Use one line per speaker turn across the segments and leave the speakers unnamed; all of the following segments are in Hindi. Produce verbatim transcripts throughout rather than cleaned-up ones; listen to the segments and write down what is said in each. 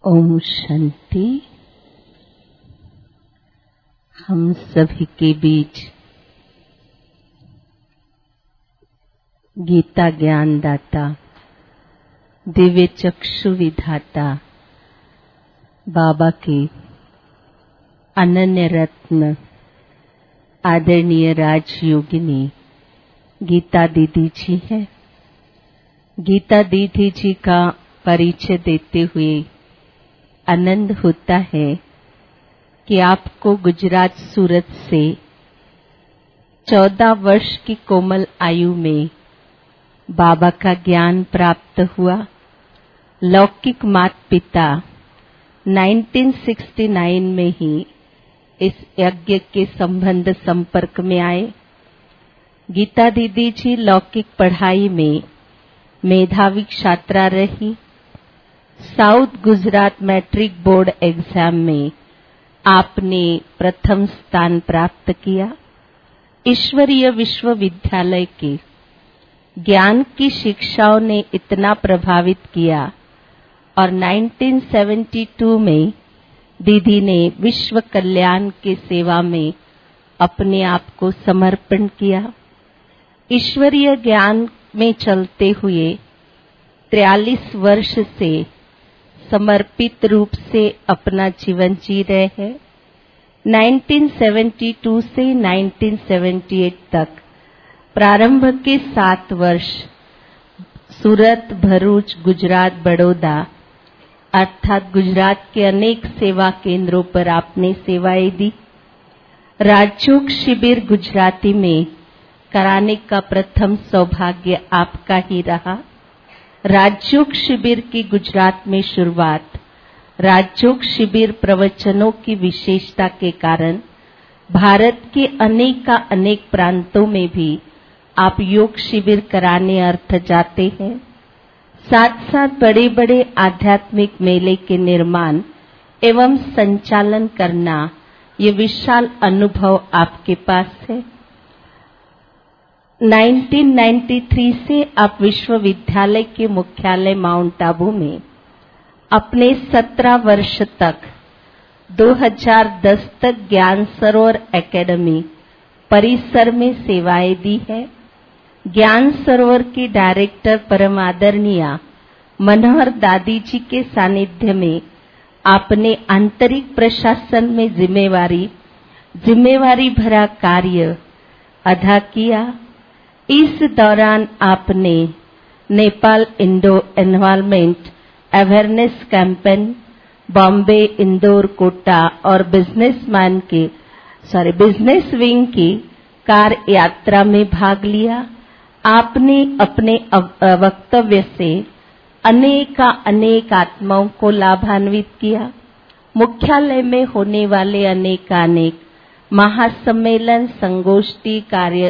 ओम शांति। हम सभी के बीच गीता ज्ञान दाता, दिव्य चक्षु विधाता बाबा के अनन्य रत्न आदरणीय राजयोगिनी गीता दीदी जी है। गीता दीदी जी का परिचय देते हुए आनंद होता है कि आपको गुजरात सूरत से चौदह वर्ष की कोमल आयु में बाबा का ज्ञान प्राप्त हुआ। लौकिक माता पिता उन्नीस सौ उनहत्तर में ही इस यज्ञ के संबंध संपर्क में आए। गीता दीदी जी लौकिक पढ़ाई में मेधावी छात्रा रही। South Gujarat matric board exam में आपने प्रथम स्थान प्राप्त किया। ईश्वरीय विश्वविद्यालय के ज्ञान की शिक्षाओं ने इतना प्रभावित किया और उन्नीस सौ बहत्तर में दीदी ने विश्व कल्याण के सेवा में अपने आप को समर्पण किया। ईश्वरीय ज्ञान में चलते हुए तैंतालीस वर्ष से समर्पित रूप से अपना जीवन जी रहे हैं। उन्नीस सौ बहत्तर से उन्नीस सौ अठहत्तर तक प्रारंभ के सात वर्ष सूरत, भरूच, गुजरात, बड़ौदा अर्थात गुजरात के अनेक सेवा केंद्रों पर आपने सेवाएं दी। राजयोग शिविर गुजराती में कराने का प्रथम सौभाग्य आपका ही रहा। राजयोग शिविर की गुजरात में शुरुआत राजयोग शिविर प्रवचनों की विशेषता के कारण भारत के अनेक का अनेक प्रांतों में भी आप योग शिविर कराने अर्थ जाते हैं। साथ साथ बड़े बड़े आध्यात्मिक मेले के निर्माण एवं संचालन करना ये विशाल अनुभव आपके पास है। उन्नीस सौ तिरानवे से आप विश्वविद्यालय के मुख्यालय माउंट आबू में अपने सत्रह वर्ष तक दो हज़ार दस तक ज्ञान सरोवर एकेडमी परिसर में सेवाएं दी है। ज्ञान सरोवर की डायरेक्टर परम आदरणीय मनोहर दादी जी के सानिध्य में आपने आंतरिक प्रशासन में जिम्मेवारी जिम्मेवारी भरा कार्य अदा किया। इस दौरान आपने Nepal Indo environment awareness campaign, Bombay, Indore, Kota और बिजनेसमैन के सॉरी बिजनेस विंग की कार यात्रा में भाग लिया। आपने अपने वक्तव्य से अनेक अनेक आत्माओं को लाभान्वित किया। मुख्यालय में होने वाले अनेक अनेक महासम्मेलन, संगोष्ठी, कार्य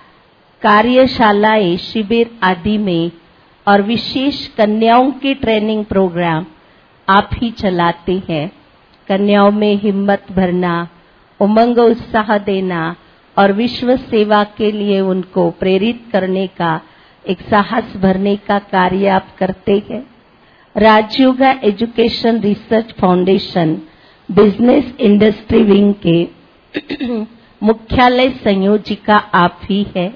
कार्यशालाएं, शिविर आदि में और विशेष कन्याओं के ट्रेनिंग प्रोग्राम आप ही चलाते हैं। कन्याओं में हिम्मत भरना, उमंग उत्साह देना और विश्व सेवा के लिए उनको प्रेरित करने का एक साहस भरने का कार्य आप करते हैं। Rajyoga education research foundation business industry wing के मुख्यालय संयोजिका आप ही है।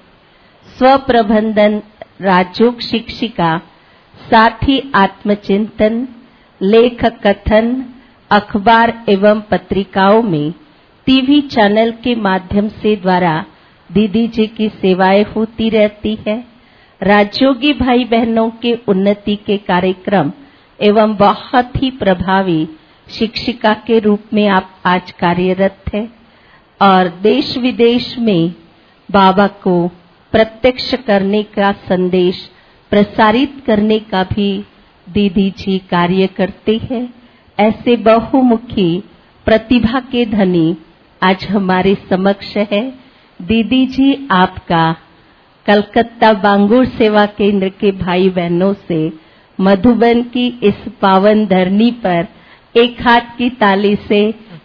स्वप्रबंधन, राजयोग शिक्षिका, साथ ही आत्मचिंतन, लेख कथन, अखबार एवं पत्रिकाओं में टीवी चैनल के माध्यम से द्वारा दीदी जी की सेवाएं होती रहती है। राजयोगी भाई बहनों के उन्नति के कार्यक्रम एवं बहुत ही प्रभावी शिक्षिका के रूप में आप आज कार्यरत हैं और देश विदेश में बाबा को प्रत्यक्ष करने का संदेश प्रसारित करने का भी दीदी जी कार्य करते हैं। ऐसे बहुमुखी प्रतिभा के धनी आज हमारे समक्ष है। दीदी जी आपका कलकत्ता बांगुर सेवा केंद्र के भाई बहनों से मधुबन की इस पावन धरनी पर एक हाथ की ताली से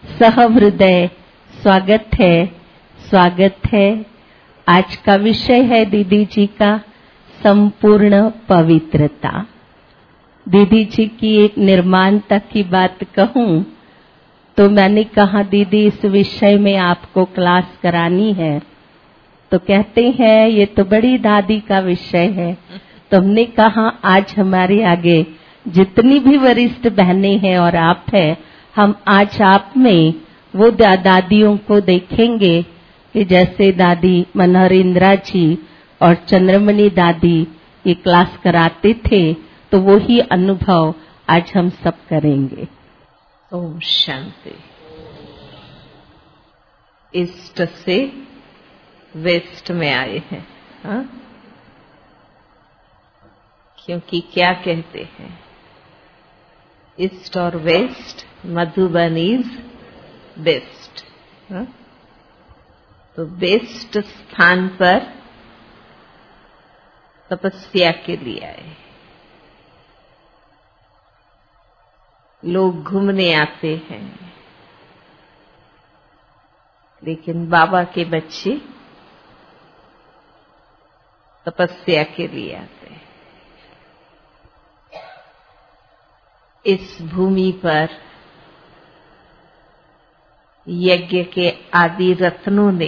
सहृदय स्वागत है, स्वागत है। आज का विषय है दीदी जी का संपूर्ण पवित्रता। दीदी जी की एक निर्माणता की बात कहूं तो मैंने कहा दीदी इस विषय में आपको क्लास करानी है, तो कहते हैं ये तो बड़ी दादी का विषय है। तो हमने कहा आज हमारे आगे जितनी भी वरिष्ठ बहनें हैं और आप हैं, हम आज आप में वो दा, दादियों को देखेंगे कि जैसे दादी मनोहर इंदिरा जी और चंद्रमणि दादी ये क्लास कराते थे, तो वो ही अनुभव आज हम सब करेंगे।
ओम शांति। ईस्ट से वेस्ट में आए हैं, हाँ? क्योंकि क्या कहते हैं, ईस्ट और वेस्ट, मधुबन इज बेस्ट। हाँ? तो बेस्ट स्थान पर तपस्या के लिए आए। लोग घूमने आते हैं, लेकिन बाबा के बच्चे तपस्या के लिए आते हैं। इस भूमि पर यज्ञ के आदि रत्नों ने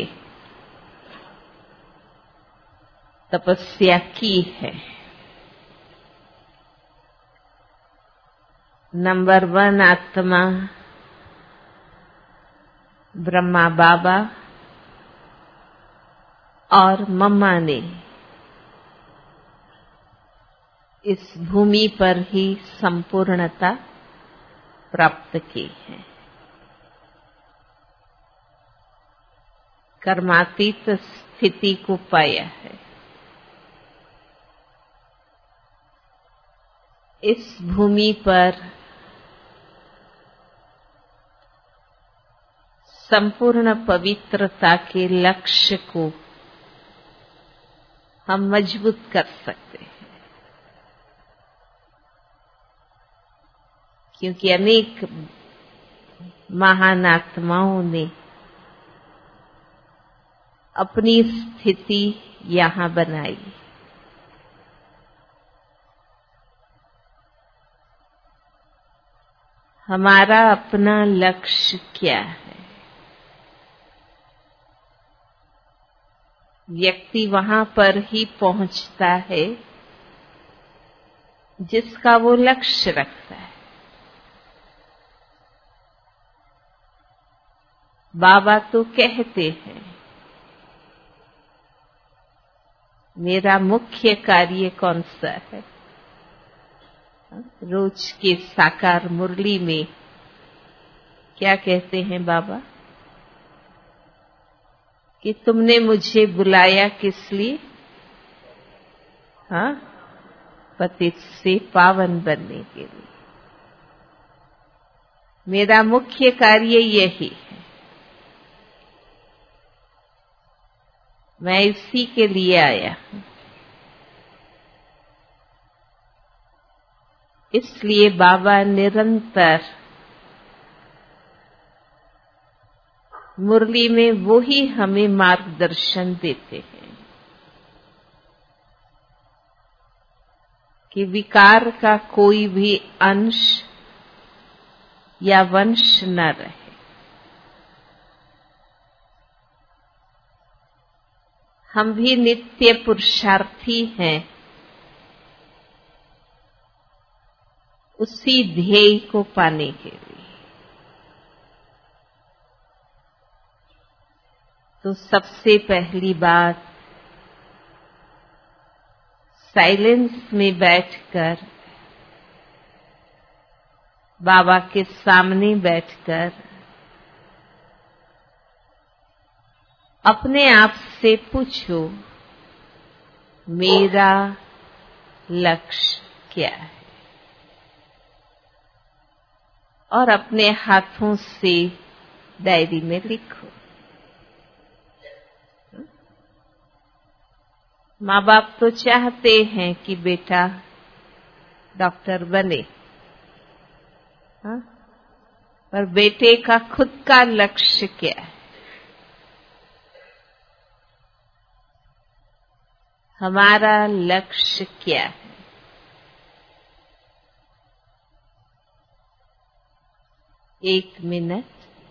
तपस्या की है। नंबर वन आत्मा ब्रह्मा बाबा और मम्मा ने इस भूमि पर ही संपूर्णता प्राप्त की है। कर्मातीत स्थिति को पाया है। इस भूमि पर संपूर्ण पवित्रता के लक्ष्य को हम मजबूत कर सकते हैं, क्योंकि अनेक महान आत्माओं ने अपनी स्थिति यहाँ बनाई। हमारा अपना लक्ष्य क्या है? व्यक्ति वहां पर ही पहुंचता है जिसका वो लक्ष्य रखता है। बाबा तो कहते हैं मेरा मुख्य कार्य कौन सा है। रोज के साकार मुरली में क्या कहते हैं बाबा कि तुमने मुझे बुलाया किस लिए? हाँ, पतित से पावन बनने के लिए। मेरा मुख्य कार्य यही है, मैं इसी के लिए आया हूं। इसलिए बाबा निरंतर मुरली में वो ही हमें मार्गदर्शन देते हैं कि विकार का कोई भी अंश या वंश न रहे। हम भी नित्य पुरुषार्थी हैं, उसी ध्येय को पाने के लिए। तो सबसे पहली बात, साइलेंस में बैठकर, बाबा के सामने बैठकर अपने आप से पूछो मेरा लक्ष्य क्या है, और अपने हाथों से डायरी में लिखो। माँ बाप तो चाहते हैं कि बेटा डॉक्टर बने, हाँ? पर बेटे का खुद का लक्ष्य क्या है? हमारा लक्ष्य क्या है? एक मिनट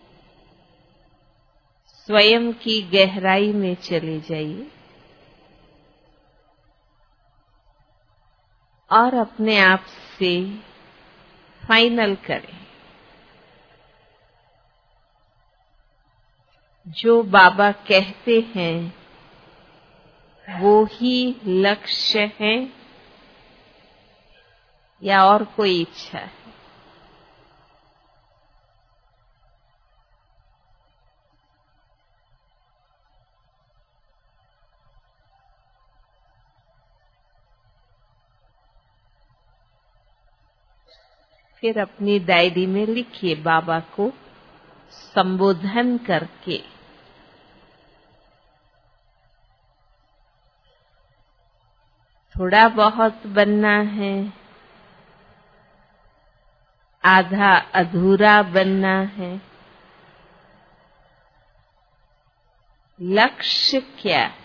स्वयं की गहराई में चले जाइए और अपने आप से फाइनल करें, जो बाबा कहते हैं वो ही लक्ष्य है या और कोई इच्छा है? फिर अपनी डायरी में लिखिए बाबा को संबोधन करके। थोड़ा बहुत बनना है, आधा अधूरा बनना है, लक्ष्य क्या है?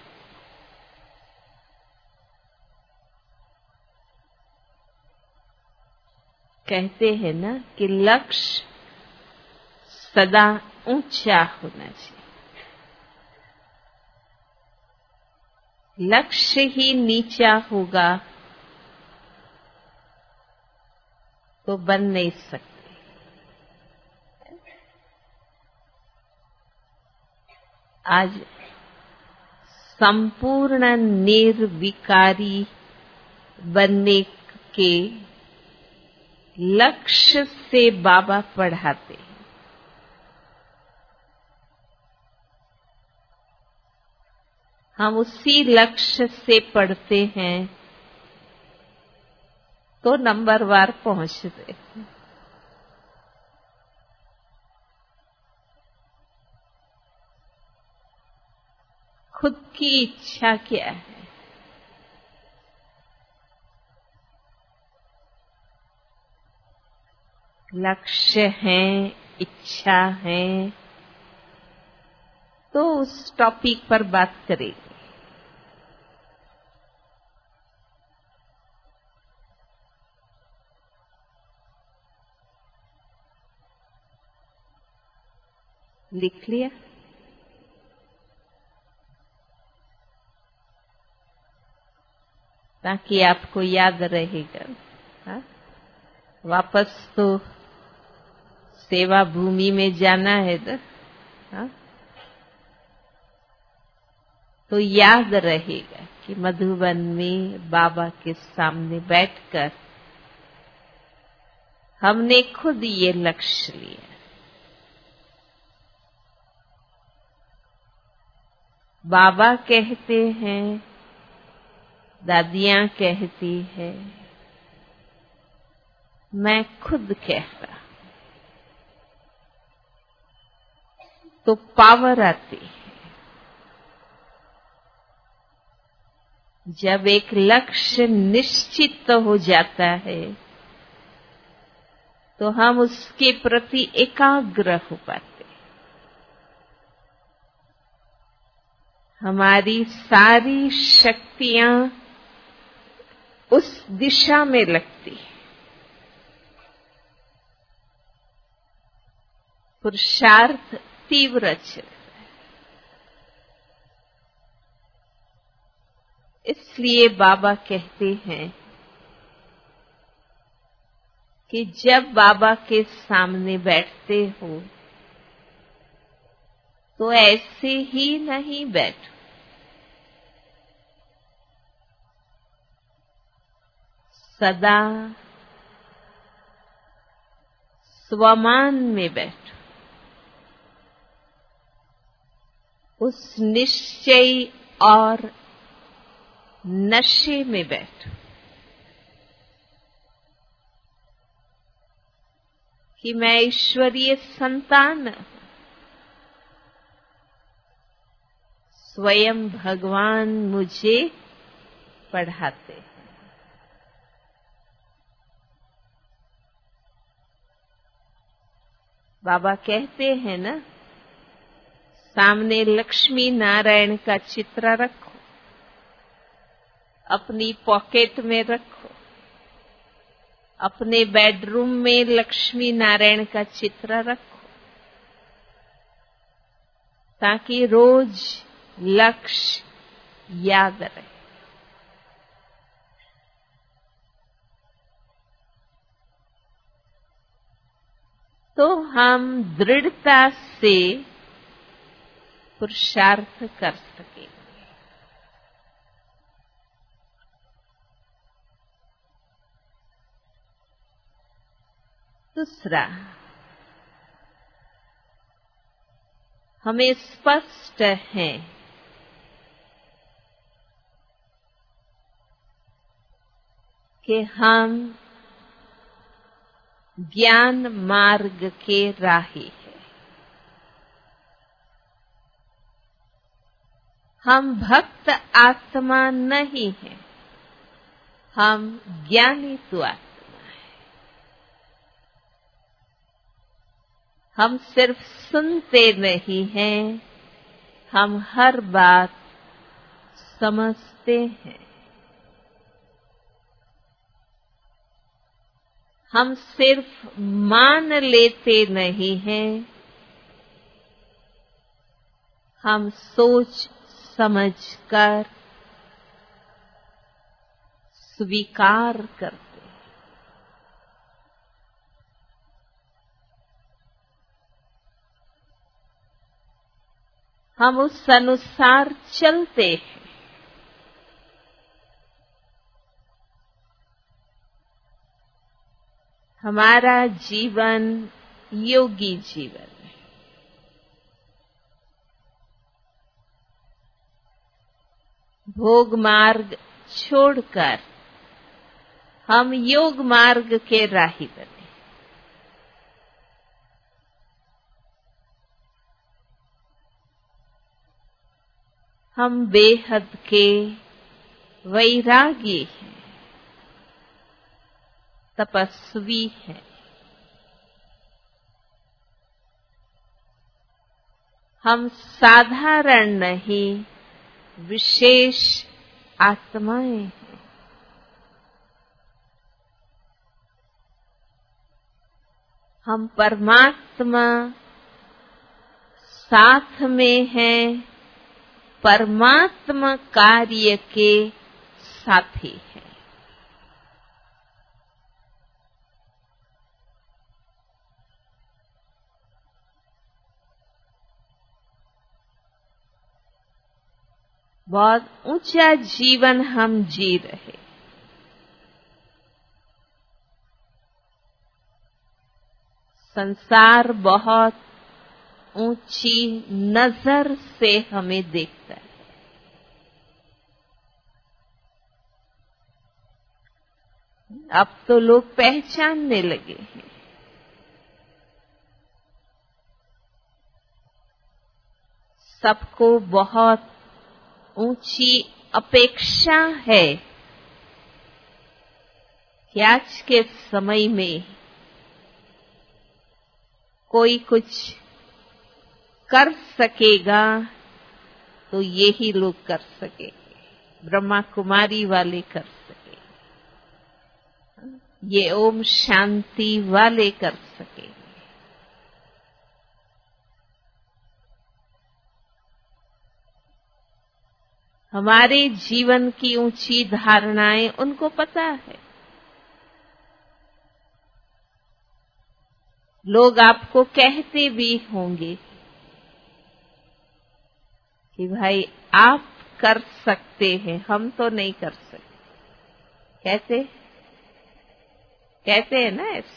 कहते हैं ना कि लक्ष्य सदा ऊंचा होना चाहिए। लक्ष्य ही नीचा होगा तो बन नहीं सकते। आज संपूर्ण निर्विकारी बनने के लक्ष्य से बाबा पढ़ाते हैं। हम उसी लक्ष्य से पढ़ते हैं तो नंबरवार पहुंचते हैं। खुद की इच्छा क्या है? लक्ष्य है, इच्छा है, तो उस टॉपिक पर बात करेंगे। लिख लिया? ताकि आपको याद रहेगा। हा? वापस तो सेवा भूमि में जाना है ना, हा? तो याद रहेगा कि मधुबन में बाबा के सामने बैठकर हमने खुद ये लक्ष्य लिया। बाबा कहते हैं, दादियां कहती है, मैं खुद कहता, तो पावर आती है। जब एक लक्ष्य निश्चित हो जाता है तो हम उसके प्रति एकाग्र हो पाते। हमारी सारी शक्तियां उस दिशा में लगती है। पुरुषार्थ तीव्र चलता है। इसलिए बाबा कहते हैं कि जब बाबा के सामने बैठते हो तो ऐसे ही नहीं बैठो, सदा स्वमान में बैठो। उस निश्चय और नशे में बैठो कि मैं ईश्वरीय संतान हूं। स्वयं भगवान मुझे पढ़ाते हैं। बाबा कहते हैं ना, सामने लक्ष्मी नारायण का चित्र रखो, अपनी पॉकेट में रखो, अपने बेडरूम में लक्ष्मी नारायण का चित्र रखो, ताकि रोज लक्ष्य याद रहे। तो हम दृढ़ता से पुरुषार्थ कर सकेंगे। दूसरा, हमें स्पष्ट है कि हम ज्ञान मार्ग के राही हैं। हम भक्त आत्मा नहीं हैं, हम ज्ञानी तो आत्मा। हम सिर्फ सुनते नहीं हैं, हम हर बात समझते हैं। हम सिर्फ मान लेते नहीं हैं, हम सोच समझकर स्वीकार करते। हम उस अनुसार चलते हैं। हमारा जीवन योगी जीवन है। भोग मार्ग छोड़कर हम योग मार्ग के राही बने। हम बेहद के वैरागी हैं, तपस्वी हैं। हम साधारण नहीं, विशेष आत्माएं हैं। हम परमात्मा साथ में हैं, परमात्मा कार्य के साथी हैं। बहुत ऊंचा जीवन हम जी रहे। संसार बहुत ऊंची नजर से हमें देखता है। अब तो लोग पहचानने लगे हैं। सबको बहुत ऊंची अपेक्षा है कि आज के समय में कोई कुछ कर सकेगा तो यही लोग कर सकेंगे। ब्रह्मा कुमारी वाले कर सकेंगे, ये ओम शांति वाले कर सकेंगे। हमारे जीवन की ऊंची धारणाएं उनको पता है। लोग आपको कहते भी होंगे कि भाई आप कर सकते हैं, हम तो नहीं कर सकते। कैसे कहते हैं ना ऐसे?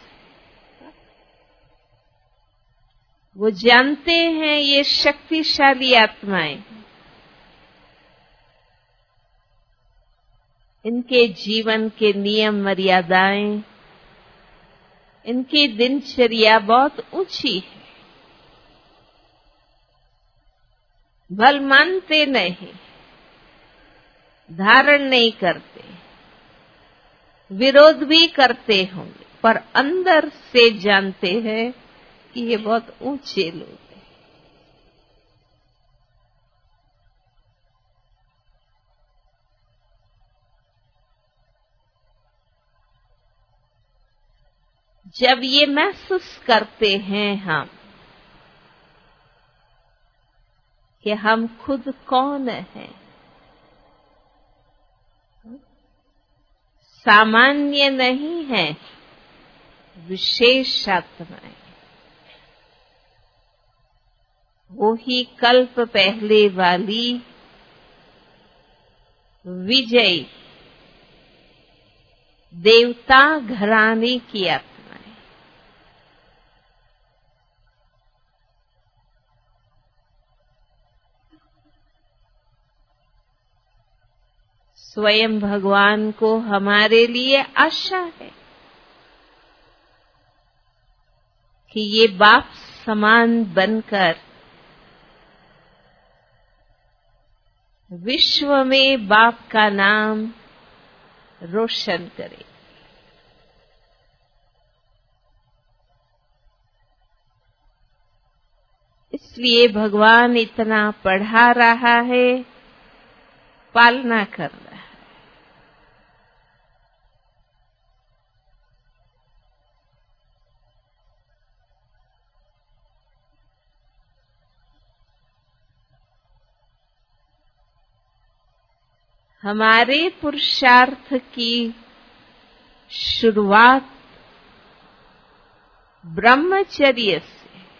वो जानते हैं ये शक्तिशाली आत्माएं, इनके जीवन के नियम मर्यादाएं, इनकी दिनचर्या बहुत ऊंची है। भल मानते नहीं, धारण नहीं करते, विरोध भी करते होंगे, पर अंदर से जानते हैं कि ये बहुत ऊंचे लोग हैं। जब ये महसूस करते हैं हम कि हम खुद कौन हैं, सामान्य नहीं है, विशेष आत्माएं, वो ही कल्प पहले वाली विजयी देवता घराने की आत्माएं। स्वयं भगवान को हमारे लिए आशा है कि ये बाप समान बनकर विश्व में बाप का नाम रोशन करे। इसलिए भगवान इतना पढ़ा रहा है, पालना कर रहा है। हमारे पुरुषार्थ की शुरुआत ब्रह्मचर्य से,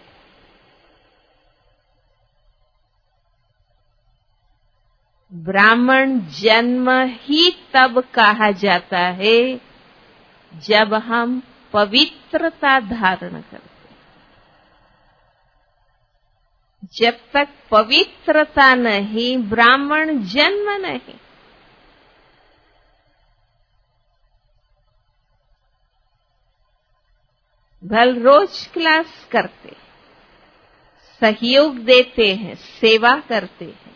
ब्राह्मण जन्म ही तब कहा जाता है जब हम पवित्रता धारण करते। जब तक पवित्रता नहीं, ब्राह्मण जन्म नहीं। भल रोज क्लास करते, सहयोग देते हैं, सेवा करते हैं,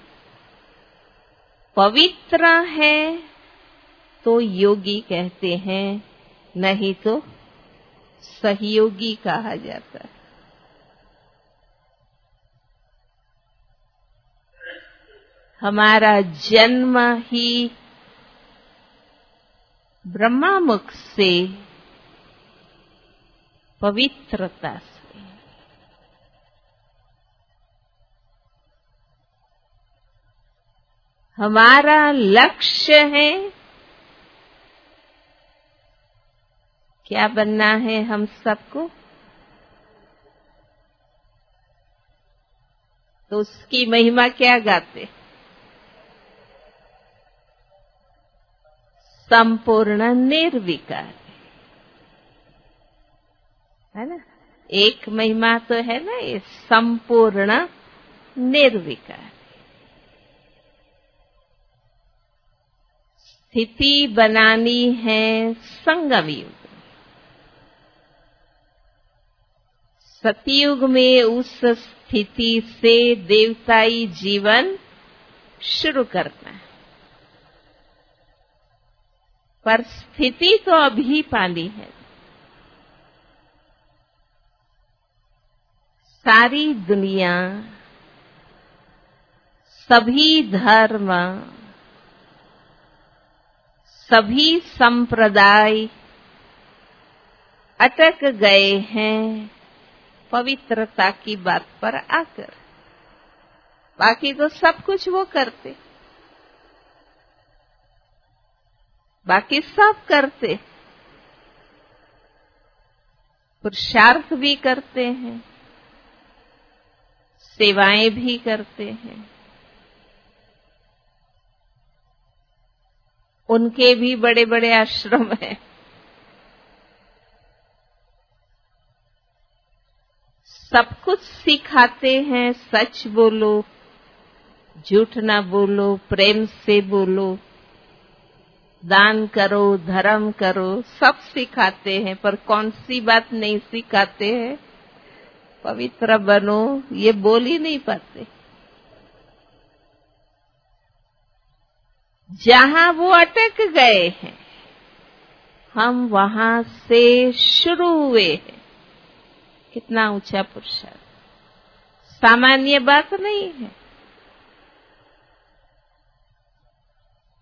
पवित्र है तो योगी कहते हैं, नहीं तो सहयोगी कहा जाता है। हमारा जन्म ही ब्रह्मा मुख से, पवित्रता से। हमारा लक्ष्य है, क्या बनना है हम सबको, तो उसकी महिमा क्या गाते, संपूर्ण निर्विकार है ना। एक महिमा तो है ना ये संपूर्ण निर्विकार। स्थिति बनानी है संगम युग। सतयुग में उस स्थिति से देवताई जीवन शुरू करना है, पर स्थिति तो अभी पानी है। सारी दुनिया, सभी धर्म, सभी संप्रदाय अटक गए हैं पवित्रता की बात पर आकर। बाकी तो सब कुछ वो करते, बाकी सब करते, पुरुषार्थ भी करते हैं, सेवाएं भी करते हैं, उनके भी बड़े बड़े आश्रम हैं। सब कुछ सिखाते हैं, सच बोलो, झूठ ना बोलो, प्रेम से बोलो, दान करो, धर्म करो, सब सिखाते हैं, पर कौन सी बात नहीं सिखाते हैं, पवित्र बनो, ये बोल ही नहीं पाते। जहां वो अटक गए हैं, हम वहां से शुरू हुए हैं। कितना ऊंचा पुरुषार्थ, सामान्य बात नहीं है।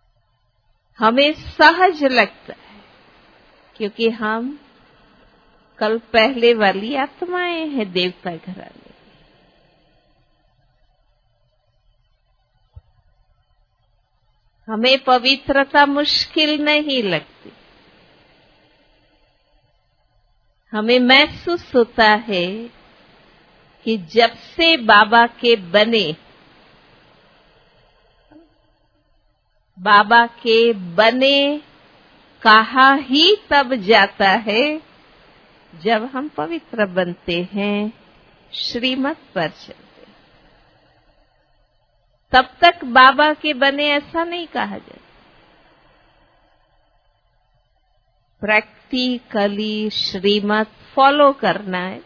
हमें सहज लगता है क्योंकि हम कल पहले वाली आत्माएं हैं देवता घराने। हमें पवित्रता मुश्किल नहीं लगती। हमें महसूस होता है कि जब से बाबा के बने, बाबा के बने कहा ही तब जाता है जब हम पवित्र बनते हैं, श्रीमत पर चलते। तब तक बाबा के बने ऐसा नहीं कहा जाता। प्रैक्टिकली श्रीमत फॉलो करना है।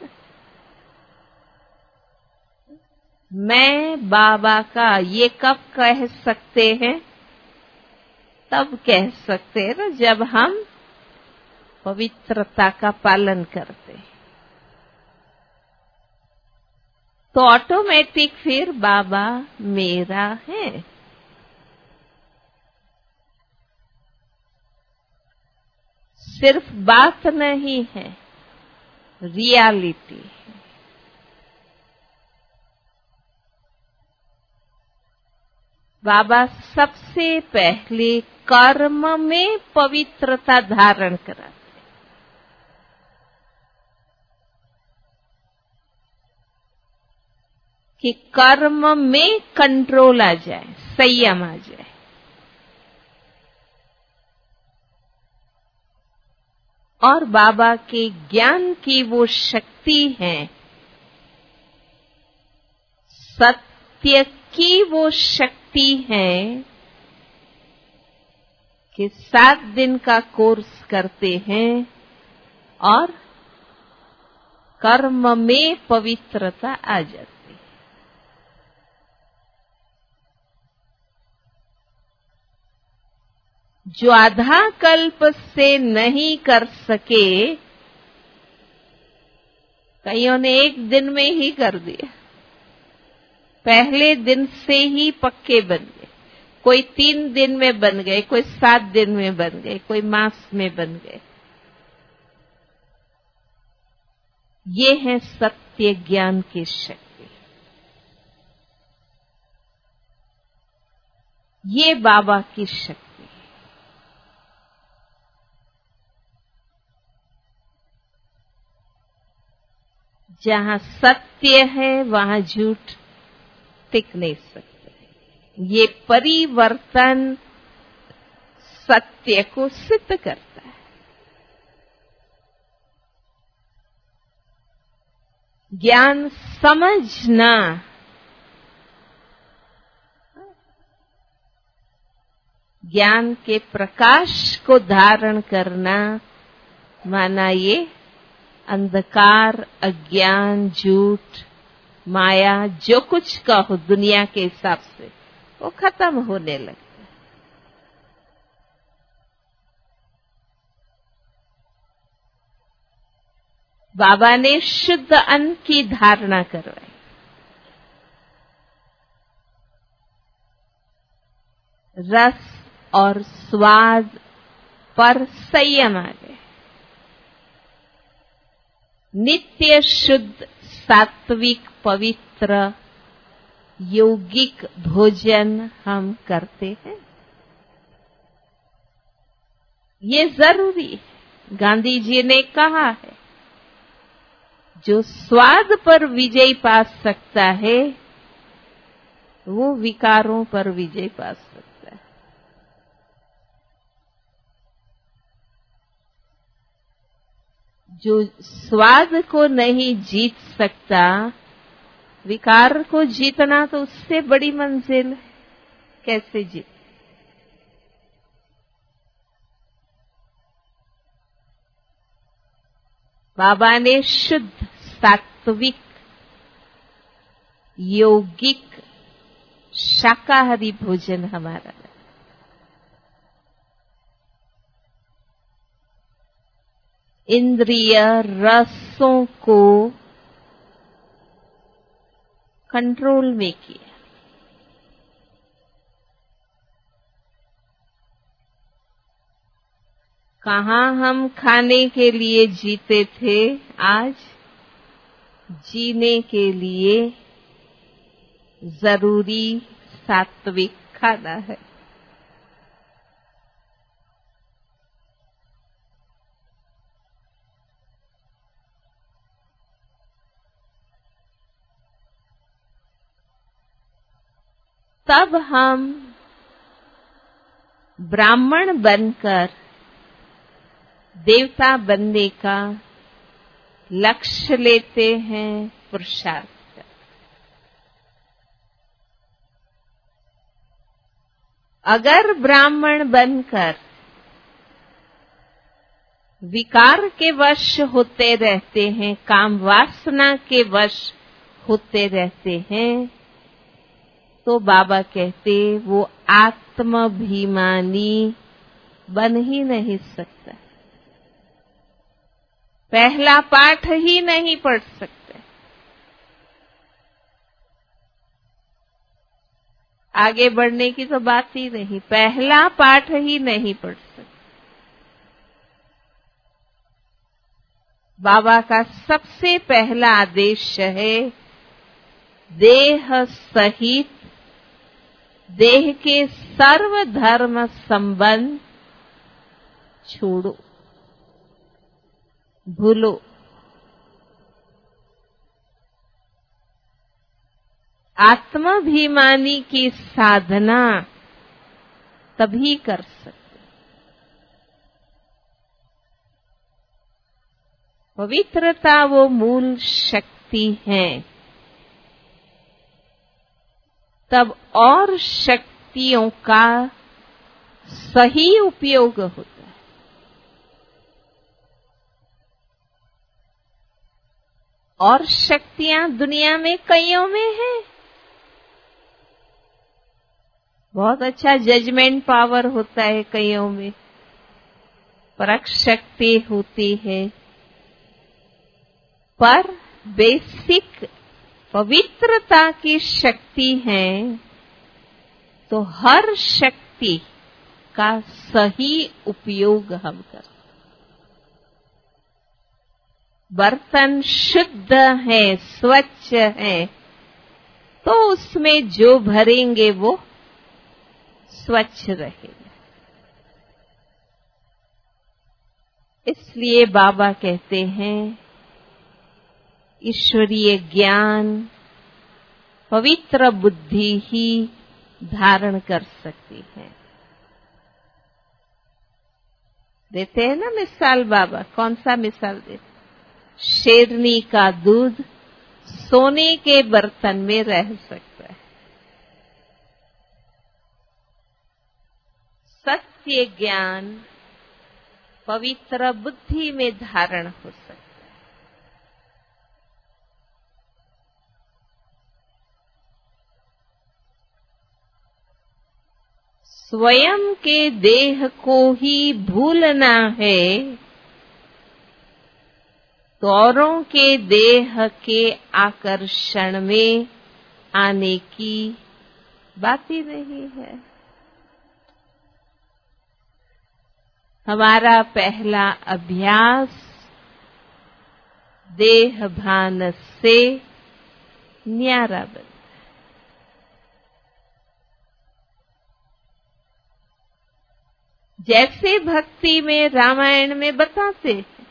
मैं बाबा का ये कब कह सकते हैं? तब कह सकते हैं ना जब हम पवित्रता का पालन करते हैं। तो ऑटोमेटिक फिर बाबा मेरा है। सिर्फ बात नहीं है, रियलिटी है। बाबा सबसे पहले कर्म में पवित्रता धारण कराते, कि कर्म में कंट्रोल आ जाए, संयम आ जाए। और बाबा के ज्ञान की वो शक्ति है, सत्य की वो शक्ति है कि सात दिन का कोर्स करते हैं और कर्म में पवित्रता आ जाती है। जो आधा कल्प से नहीं कर सके, कईयों ने एक दिन में ही कर दिया, पहले दिन से ही पक्के बन गए। कोई तीन दिन में बन गए, कोई सात दिन में बन गए, कोई मास में बन गए। ये है सत्य ज्ञान की शक्ति। ये बाबा की शक्ति। जहां सत्य है वहां झूठ टिक नहीं सकते। ये परिवर्तन सत्य को सिद्ध करता है। ज्ञान समझना, ज्ञान के प्रकाश को धारण करना, माना ये अंधकार, अज्ञान, झूठ, माया, जो कुछ कहो दुनिया के हिसाब से, वो खत्म होने लगता है। बाबा ने शुद्ध अन्न की धारणा करवाई। रस और स्वाद पर संयम आ गए। नित्य शुद्ध सात्विक पवित्र यौगिक भोजन हम करते हैं। ये जरूरी है। गांधी जी ने कहा है, जो स्वाद पर विजय पा सकता है वो विकारों पर विजय पा सकता है। जो स्वाद को नहीं जीत सकता, विकार को जीतना तो उससे बड़ी मंजिल है। कैसे जीत? बाबा ने शुद्ध सात्विक यौगिक शाकाहारी भोजन हमारा, इंद्रिय रसों को कंट्रोल में किया। कहाँ हम खाने के लिए जीते थे, आज जीने के लिए जरूरी सात्विक खाना है। तब हम ब्राह्मण बनकर देवता बनने का लक्ष्य लेते हैं, पुरुषार्थ कर। अगर ब्राह्मण बनकर विकार के वश होते रहते हैं, काम वासना के वश होते रहते हैं, तो बाबा कहते वो आत्माभिमानी बन ही नहीं सकता, पहला पाठ ही नहीं पढ़ सकते, आगे बढ़ने की तो बात ही नहीं, पहला पाठ ही नहीं पढ़ सकते। बाबा का सबसे पहला आदेश है देह सहित देह के सर्व धर्म संबंध छोड़ो, भूलो। आत्माभिमानी की साधना तभी कर सकते। पवित्रता वो मूल शक्ति है, तब और शक्तियों का सही उपयोग होता है। और शक्तियां दुनिया में कईयों में हैं। बहुत अच्छा जजमेंट पावर होता है कईयों में, परख शक्ति होती है, पर बेसिक पवित्रता की शक्ति है, तो हर शक्ति का सही उपयोग हम कर। बर्तन शुद्ध है, स्वच्छ है, तो उसमें जो भरेंगे वो स्वच्छ रहेगा। इसलिए बाबा कहते हैं ईश्वरीय ज्ञान पवित्र बुद्धि ही धारण कर सकती है। देते हैं ना मिसाल बाबा, कौन सा मिसाल देते? शेरनी का दूध सोने के बर्तन में रह सकता है, सत्य ज्ञान पवित्र बुद्धि में धारण हो सकता है। स्वयं के देह को ही भूलना है, तो औरों के देह के आकर्षण में आने की बात ही नहीं है। हमारा पहला अभ्यास देह भान से न्यारा बन। जैसे भक्ति में रामायण में बताते हैं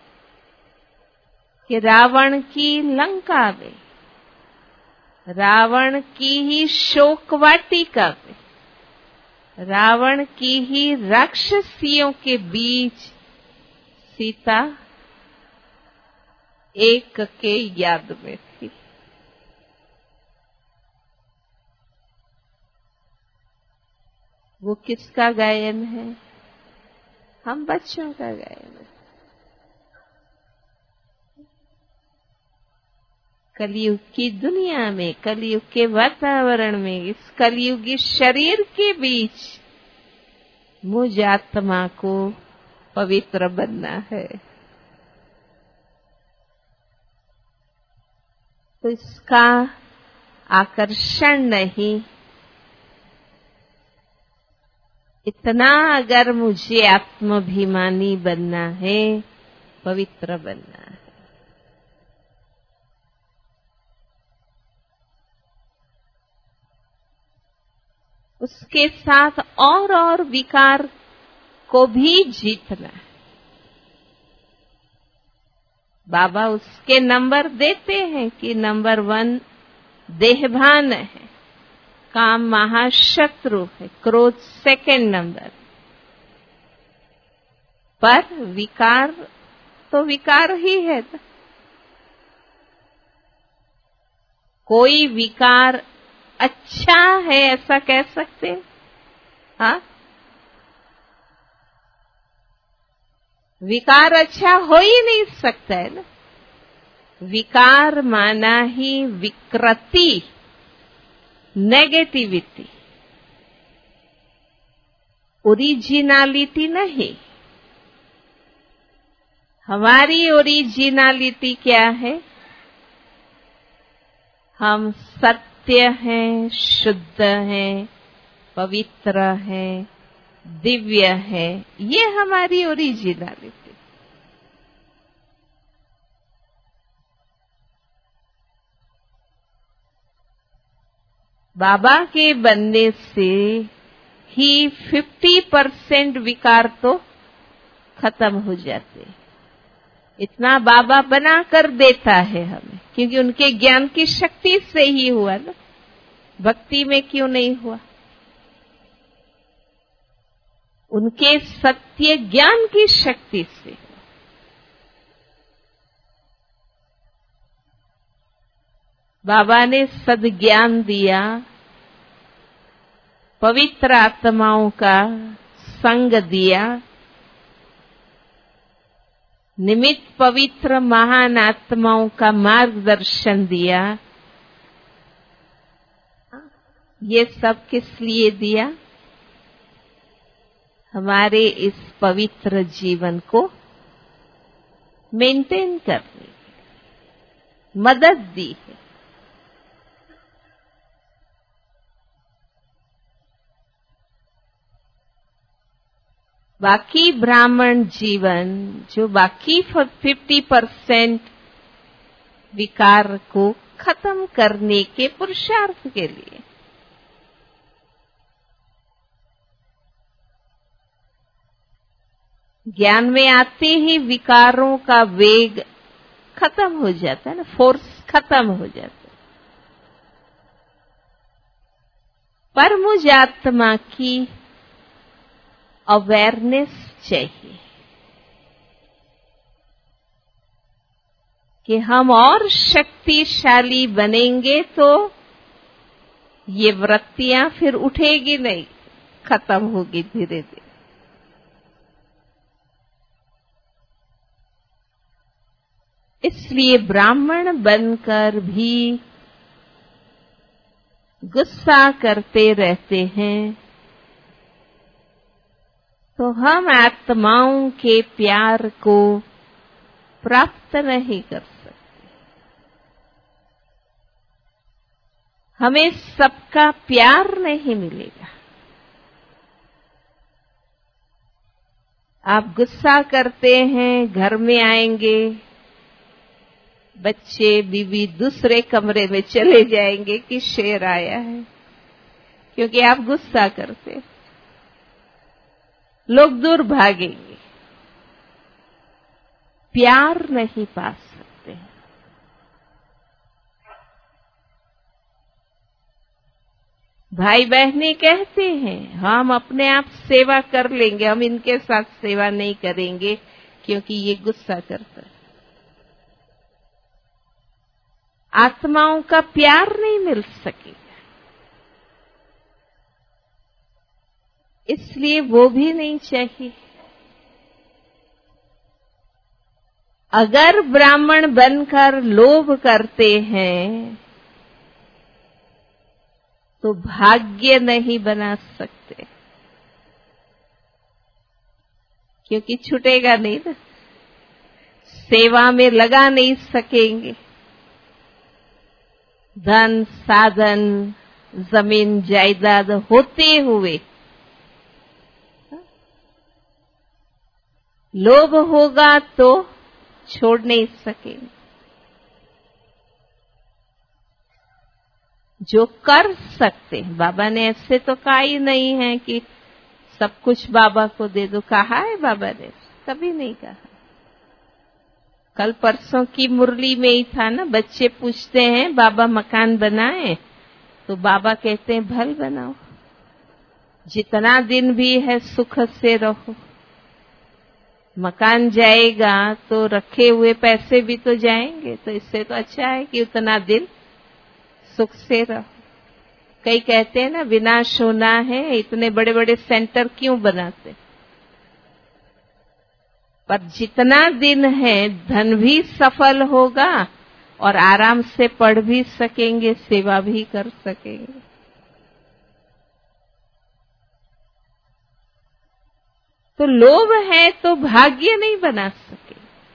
कि रावण की लंका में, रावण की ही शोक वाटिका में, रावण की ही राक्षसियों के बीच सीता एक के याद में थी। वो किसका गायन है? हम बच्चों का गायन है। कलयुग की दुनिया में, कलयुग के वातावरण में, इस कलयुगी शरीर के बीच मुझ आत्मा को पवित्र बनना है। तो इसका आकर्षण नहीं, इतना अगर मुझे आत्माभिमानी बनना है, पवित्र बनना है, उसके साथ और और विकार को भी जीतना है। बाबा उसके नंबर देते हैं कि नंबर वन देहभान है, काम महाशत्रु है, क्रोध सेकंड नंबर, पर विकार तो विकार ही है ना। कोई विकार अच्छा है ऐसा कह सकते हैं? हाँ, विकार अच्छा हो ही नहीं सकता है ना। विकार माना ही विकृति, नेगेटिविटी, ओरिजिनलिटी नहीं। हमारी ओरिजिनलिटी क्या है? हम सत्य हैं, शुद्ध हैं, पवित्र हैं, दिव्य है, ये हमारी ओरिजिनलिटी। बाबा के बनने से ही पचास परसेंट विकार तो खत्म हो जाते। इतना बाबा बना कर देता है हमें, क्योंकि उनके ज्ञान की शक्ति से ही हुआ ना। भक्ति में क्यों नहीं हुआ? उनके सत्य ज्ञान की शक्ति से। बाबा ने सद्ज्ञान दिया, पवित्र आत्माओं का संग दिया, निमित्त पवित्र महान आत्माओं का मार्गदर्शन दिया। ये सब किस लिए दिया? हमारे इस पवित्र जीवन को मेंटेन करने की मदद दी है। बाकी ब्राह्मण जीवन जो बाकी पचास परसेंट विकार को खत्म करने के पुरुषार्थ के लिए, ज्ञान में आते ही विकारों का वेग खत्म हो जाता है ना, फोर्स खत्म हो जाता है। पर मुझ आत्मा की अवेयरनेस चाहिए कि हम और शक्तिशाली बनेंगे तो ये वृत्तियां फिर उठेगी नहीं, खत्म होगी धीरे धीरे। इसलिए ब्राह्मण बनकर भी गुस्सा करते रहते हैं तो हम आत्माओं के प्यार को प्राप्त नहीं कर सकते। हमें सबका प्यार नहीं मिलेगा। आप गुस्सा करते हैं, घर में आएंगे, बच्चे बीवी दूसरे कमरे में चले जाएंगे कि शेर आया है, क्योंकि आप गुस्सा करते हैं। लोग दूर भागेंगे, प्यार नहीं पा सकते। भाई बहनें कहते हैं हम अपने आप सेवा कर लेंगे, हम इनके साथ सेवा नहीं करेंगे क्योंकि ये गुस्सा करता है। आत्माओं का प्यार नहीं मिल सकेगा, इसलिए वो भी नहीं चाहिए। अगर ब्राह्मण बनकर लोभ करते हैं तो भाग्य नहीं बना सकते, क्योंकि छूटेगा नहीं ना, सेवा में लगा नहीं सकेंगे। धन साधन जमीन जायदाद होते हुए लोभ होगा तो छोड़ नहीं सकेंगे। जो कर सकते हैं, बाबा ने ऐसे तो कहा ही नहीं है कि सब कुछ बाबा को दे दो। कहा है बाबा ने? कभी नहीं कहा। कल परसों की मुरली में ही था ना, बच्चे पूछते हैं बाबा मकान बनाए, तो बाबा कहते हैं भल बनाओ, जितना दिन भी है सुख से रहो। मकान जाएगा तो रखे हुए पैसे भी तो जाएंगे, तो इससे तो अच्छा है कि उतना दिन सुख से रहो। कई कहते हैं ना विनाश होना है, इतने बड़े बड़े सेंटर क्यों बनाते? पर जितना दिन है धन भी सफल होगा और आराम से पढ़ भी सकेंगे, सेवा भी कर सकेंगे। तो लोभ है तो भाग्य नहीं बना सके।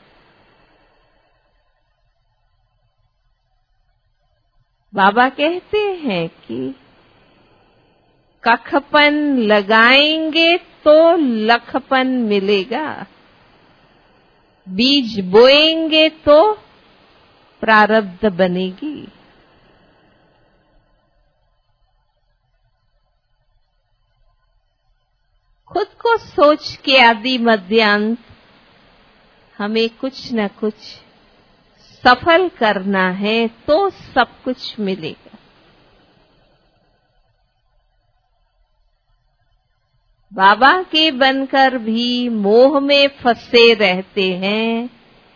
बाबा कहते हैं कि कखपन लगाएंगे तो लखपन मिलेगा, बीज बोएंगे तो प्रारब्ध बनेगी। खुद को सोच के आदि मध्यांत हमें कुछ न कुछ सफल करना है तो सब कुछ मिलेगा। बाबा के बनकर भी मोह में फंसे रहते हैं।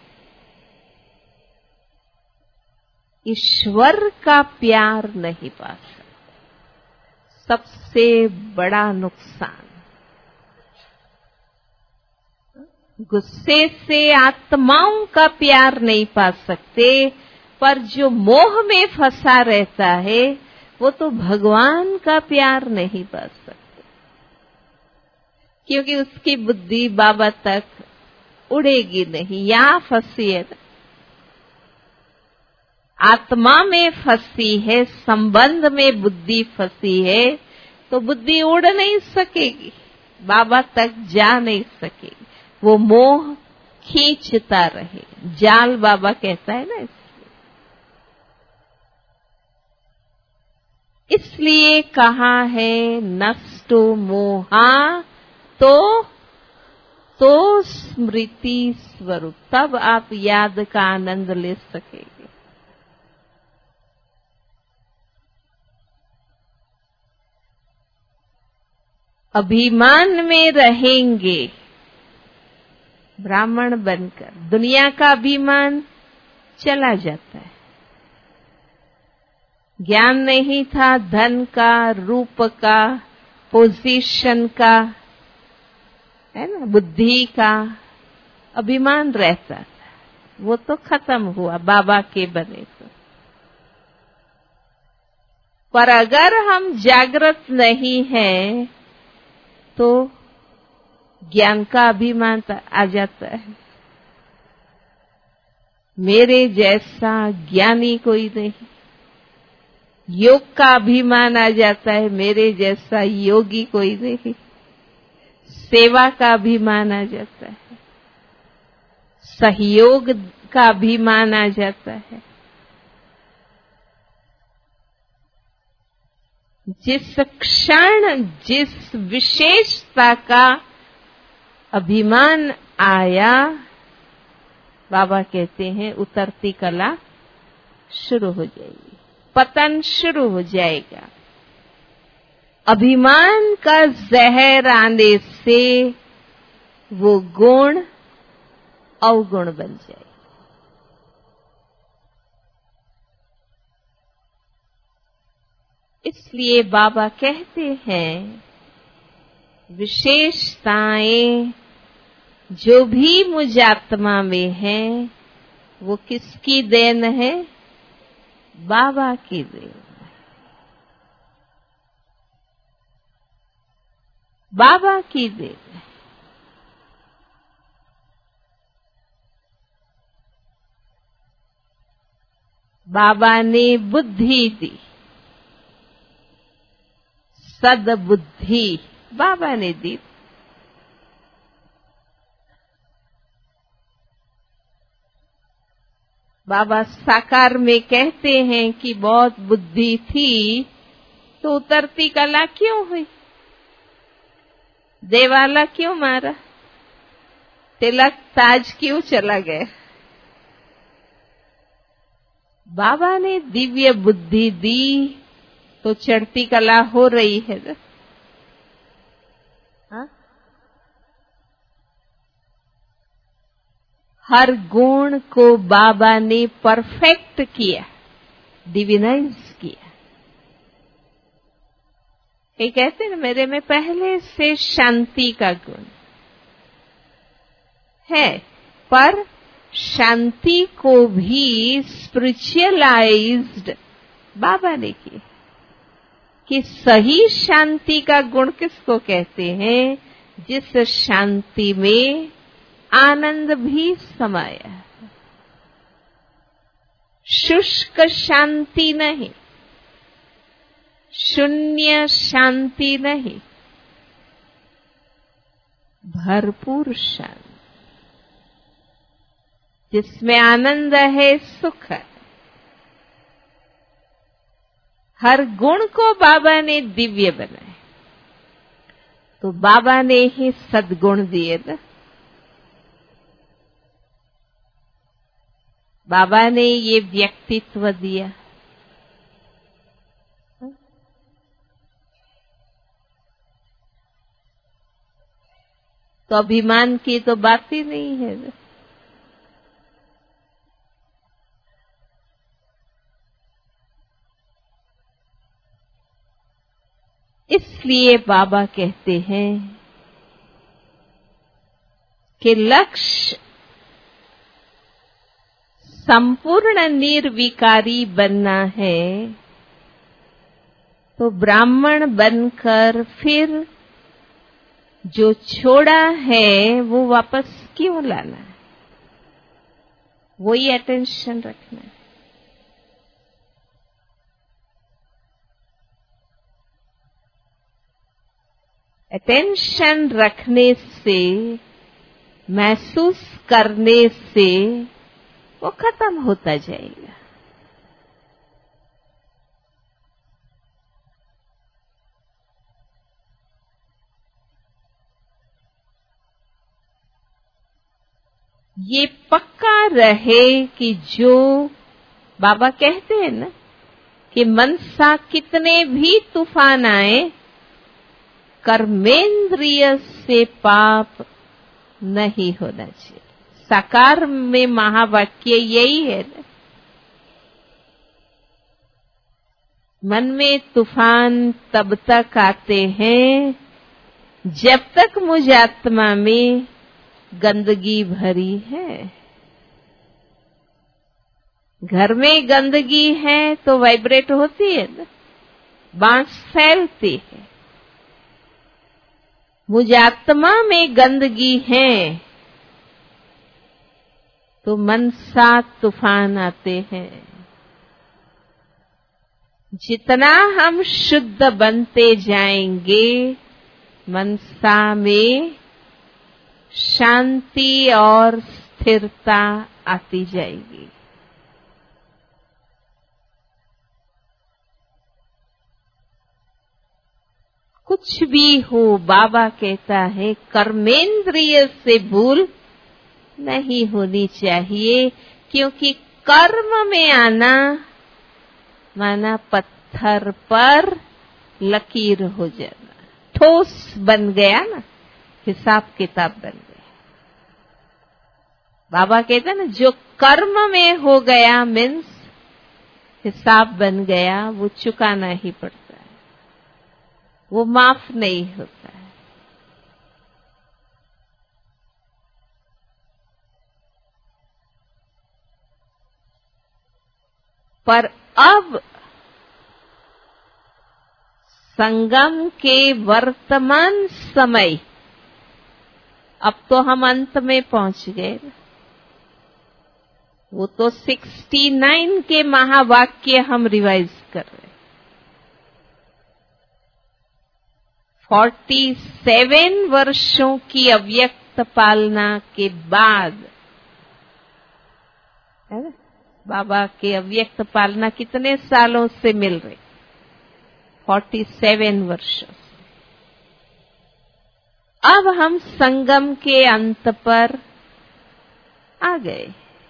ईश्वर का प्यार नहीं पा सकते, सबसे बड़ा नुकसान। गुस्से से आत्माओं का प्यार नहीं पा सकते, पर जो मोह में फंसा रहता है वो तो भगवान का प्यार नहीं पा सकते, क्योंकि उसकी बुद्धि बाबा तक उड़ेगी नहीं। यहां फंसी है ना, आत्मा में फंसी है, संबंध में बुद्धि फंसी है, तो बुद्धि उड़ नहीं सकेगी, बाबा तक जा नहीं सकेगी। वो मोह खींचता रहे, जाल बाबा कहता है ना। इसलिए कहा है नष्टो मोहा तो तो स्मृति स्वरूप, तब आप याद का आनंद ले सकेंगे। अभिमान में रहेंगे ब्राह्मण बनकर, दुनिया का अभिमान चला जाता है। ज्ञान नहीं था धन का, रूप का, पोजीशन का, है ना, बुद्धि का अभिमान रहता था, वो तो खत्म हुआ बाबा के बने तो। पर अगर हम जागृत नहीं हैं तो ज्ञान का अभिमान आ जाता है। मेरे जैसा ज्ञानी कोई नहीं। योग का अभिमान आ जाता है, मेरे जैसा योगी कोई नहीं। सेवा का अभिमान आ जाता है, सहयोग का अभिमान आ जाता है। जिस क्षण जिस विशेषता का अभिमान आया, बाबा कहते हैं उतरती कला शुरू हो जाएगी, पतन शुरू हो जाएगा। अभिमान का जहर आने से वो गुण अवगुण बन जाए। इसलिए बाबा कहते हैं विशेषताएं जो भी मुझ आत्मा में है वो किसकी देन है? बाबा की देन है। बाबा की देन है। बाबा ने बुद्धि दी, सद्बुद्धि बाबा ने दी। बाबा साकार में कहते हैं कि बहुत बुद्धि थी तो उतरती कला क्यों हुई, देवाला क्यों मारा, तिलक ताज क्यों चला गया। बाबा ने दिव्य बुद्धि दी तो चढ़ती कला हो रही है ना। हाँ? हर गुण को बाबा ने परफेक्ट किया, डिविनाइज किया। ये कहते हैं ना, मेरे में पहले से शांति का गुण है, पर शांति को भी स्पिरिचुअलाइज्ड बाबा ने किया। कि सही शांति का गुण किसको कहते हैं, जिस शांति में आनंद भी समाया, शुष्क शांति नहीं, शून्य शांति नहीं, भरपूर शांति जिसमें आनंद है, सुख है। हर गुण को बाबा ने दिव्य बनाया, तो बाबा ने ही सद्गुण दिए ना। बाबा ने ये व्यक्तित्व दिया। तो अभिमान की तो बात ही नहीं है ना। इसलिए बाबा कहते हैं कि लक्ष्य संपूर्ण निर्विकारी बनना है, तो ब्राह्मण बनकर फिर जो छोड़ा है वो वापस क्यों लाना है, वही अटेंशन रखना है। अटेंशन रखने से, महसूस करने से वो खत्म होता जाएगा। ये पक्का रहे कि जो बाबा कहते हैं ना कि मनसा कितने भी तूफान आए, कर्मेंद्रिय से पाप नहीं होना चाहिए। साकार में महावाक्य यही है ना। मन में तूफान तब तक आते हैं जब तक मुझ आत्मा में गंदगी भरी है। घर में गंदगी है तो वाइब्रेट होती है ना, बांस फैलती है। मुझ आत्मा में गंदगी है तो मन सा तूफान आते हैं। जितना हम शुद्ध बनते जाएंगे, मनसा में शांति और स्थिरता आती जाएगी। कुछ भी हो, बाबा कहता है कर्मेंद्रिय से भूल नहीं होनी चाहिए, क्योंकि कर्म में आना माना पत्थर पर लकीर हो जाना, ठोस बन गया ना, हिसाब किताब बन गया। बाबा कहते ना जो कर्म में हो गया मीन्स हिसाब बन गया, वो चुकाना ही पड़ता है, वो माफ नहीं होता है। पर अब संगम के वर्तमान समय, अब तो हम अंत में पहुंच गए। वो तो उनहत्तर के महावाक्य हम रिवाइज कर रहे हैं। सैंतालीस वर्षों की अव्यक्त पालना के बाद, है ना, बाबा के अव्यक्त पालना कितने सालों से मिल रही? फोर्टी सेवन वर्ष। अब हम संगम के अंत पर आ गए।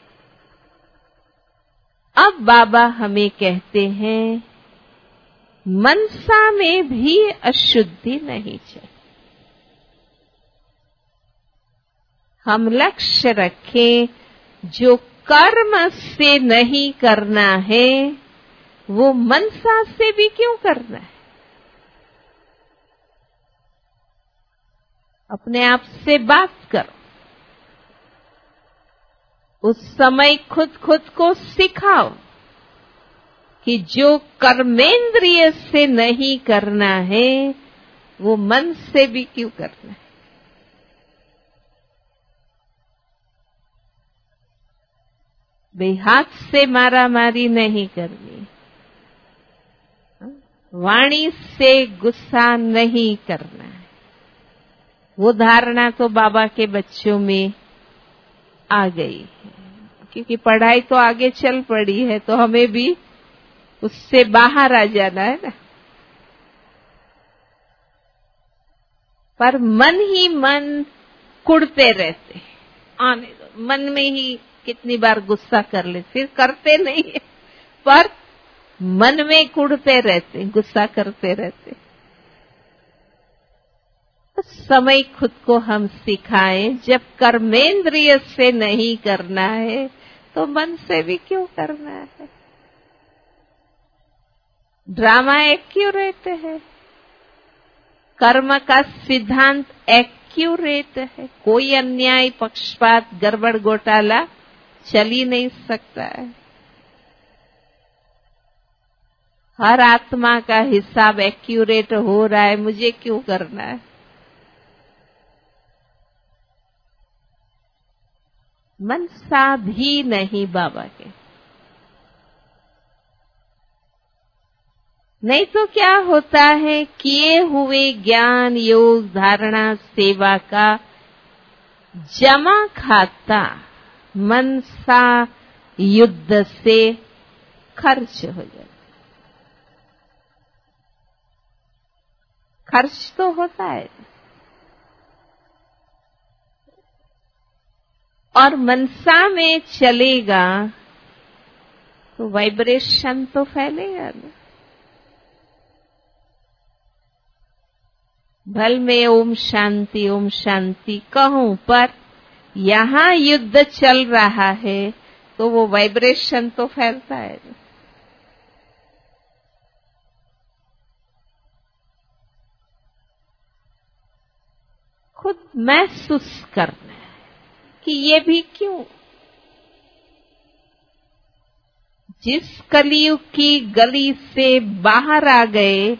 अब बाबा हमें कहते हैं मनसा में भी अशुद्धि नहीं चाहिए। हम लक्ष्य रखें जो कर्म से नहीं करना है वो मनसा से भी क्यों करना है? अपने आप से बात करो। उस समय खुद खुद को सिखाओ कि जो कर्मेंद्रिय से नहीं करना है वो मन से भी क्यों करना है। बेहाथ से मारा मारी नहीं करनी, वाणी से गुस्सा नहीं करना है। वो धारणा तो बाबा के बच्चों में आ गई है, क्योंकि पढ़ाई तो आगे चल पड़ी है, तो हमें भी उससे बाहर आ जाना है ना। पर मन ही मन कुढ़ते रहते, आने दो, मन में ही कितनी बार गुस्सा कर ले, फिर करते नहीं है, पर मन में कुढ़ते रहते, गुस्सा करते रहते। तो समय खुद को हम सिखाएं, जब कर्मेंद्रिय से नहीं करना है तो मन से भी क्यों करना है। ड्रामा एक्यूरेट है, कर्म का सिद्धांत एक्यूरेट है, कोई अन्याय पक्षपात गड़बड़ घोटाला चल ही नहीं सकता है। हर आत्मा का हिसाब एक्यूरेट हो रहा है, मुझे क्यों करना है। मनसा भी नहीं बाबा के। नहीं तो क्या होता है, किए हुए ज्ञान योग धारणा सेवा का जमा खाता मनसा युद्ध से खर्च हो जाता। खर्च तो होता है, और मनसा में चलेगा तो वाइब्रेशन तो फैलेगा ना। भल में ओम शांति ओम शांति कहूं, पर यहां युद्ध चल रहा है तो वो वाइब्रेशन तो फैलता है ना। खुद महसूस करना है कि ये भी क्यों। जिस कलयुग की गली से बाहर आ गए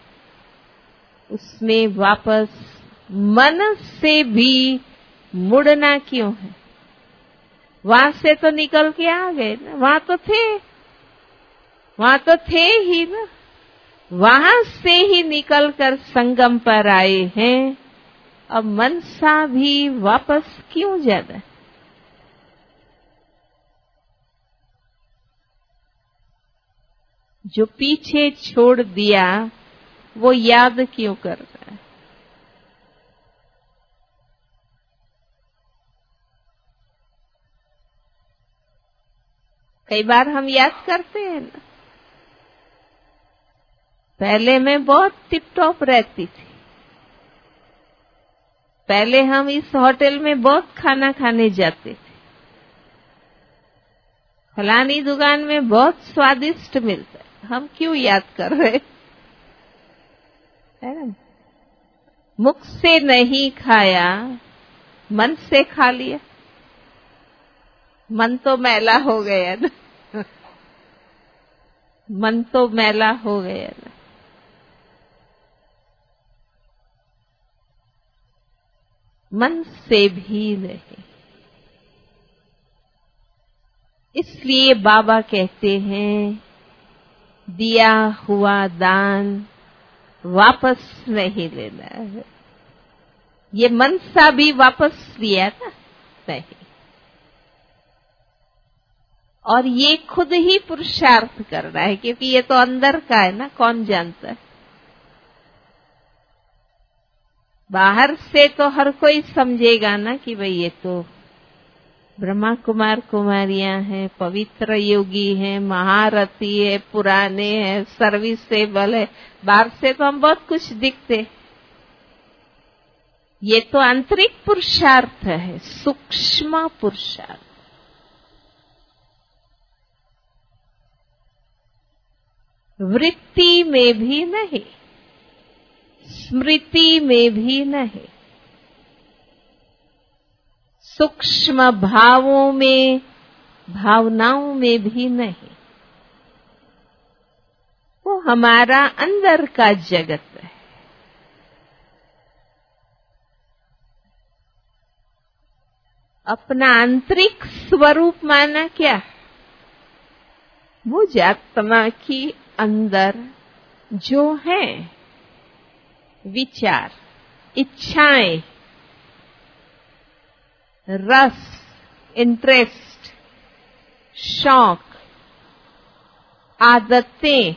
उसमें वापस मन से भी मुड़ना क्यों है। वहां से तो निकल के आ गए ना, वहां तो थे, वहां तो थे ही ना, वहां से ही निकलकर संगम पर आए हैं। अब मनसा भी वापस क्यों जाना। जो पीछे छोड़ दिया वो याद क्यों कर रहा है। कई बार हम याद करते हैं ना, पहले मैं बहुत टिप टॉप रहती थी, पहले हम इस होटल में बहुत खाना खाने जाते थे, फलानी दुकान में बहुत स्वादिष्ट मिलता है। हम क्यों याद कर रहे है ना। मुख से नहीं खाया, मन से खा लिया, मन तो मैला हो गया ना। मन तो मैला हो गया ना। मन से भी नहीं। इसलिए बाबा कहते हैं दिया हुआ दान वापस नहीं लेना है। ये मनसा भी वापस लिया ना नहीं। और ये खुद ही पुरुषार्थ कर रहा है, क्योंकि ये तो अंदर का है ना, कौन जानता है। बाहर से तो हर कोई समझेगा ना कि भाई ये तो ब्रह्मा कुमार कुमारियां हैं, पवित्र योगी हैं, महारथी है, पुराने हैं, सर्विसेबल है। बाहर से तो हम बहुत कुछ दिखते, ये तो आंतरिक पुरुषार्थ है, सूक्ष्म पुरुषार्थ। वृत्ति में भी नहीं, स्मृति में भी नहीं, सूक्ष्म भावों में, भावनाओं में भी नहीं। वो हमारा अंदर का जगत है। अपना आंतरिक स्वरूप माना क्या? मुझ आत्मा की अंदर जो है विचार, इच्छाएं, रस, इंटरेस्ट, शौक, आदतें,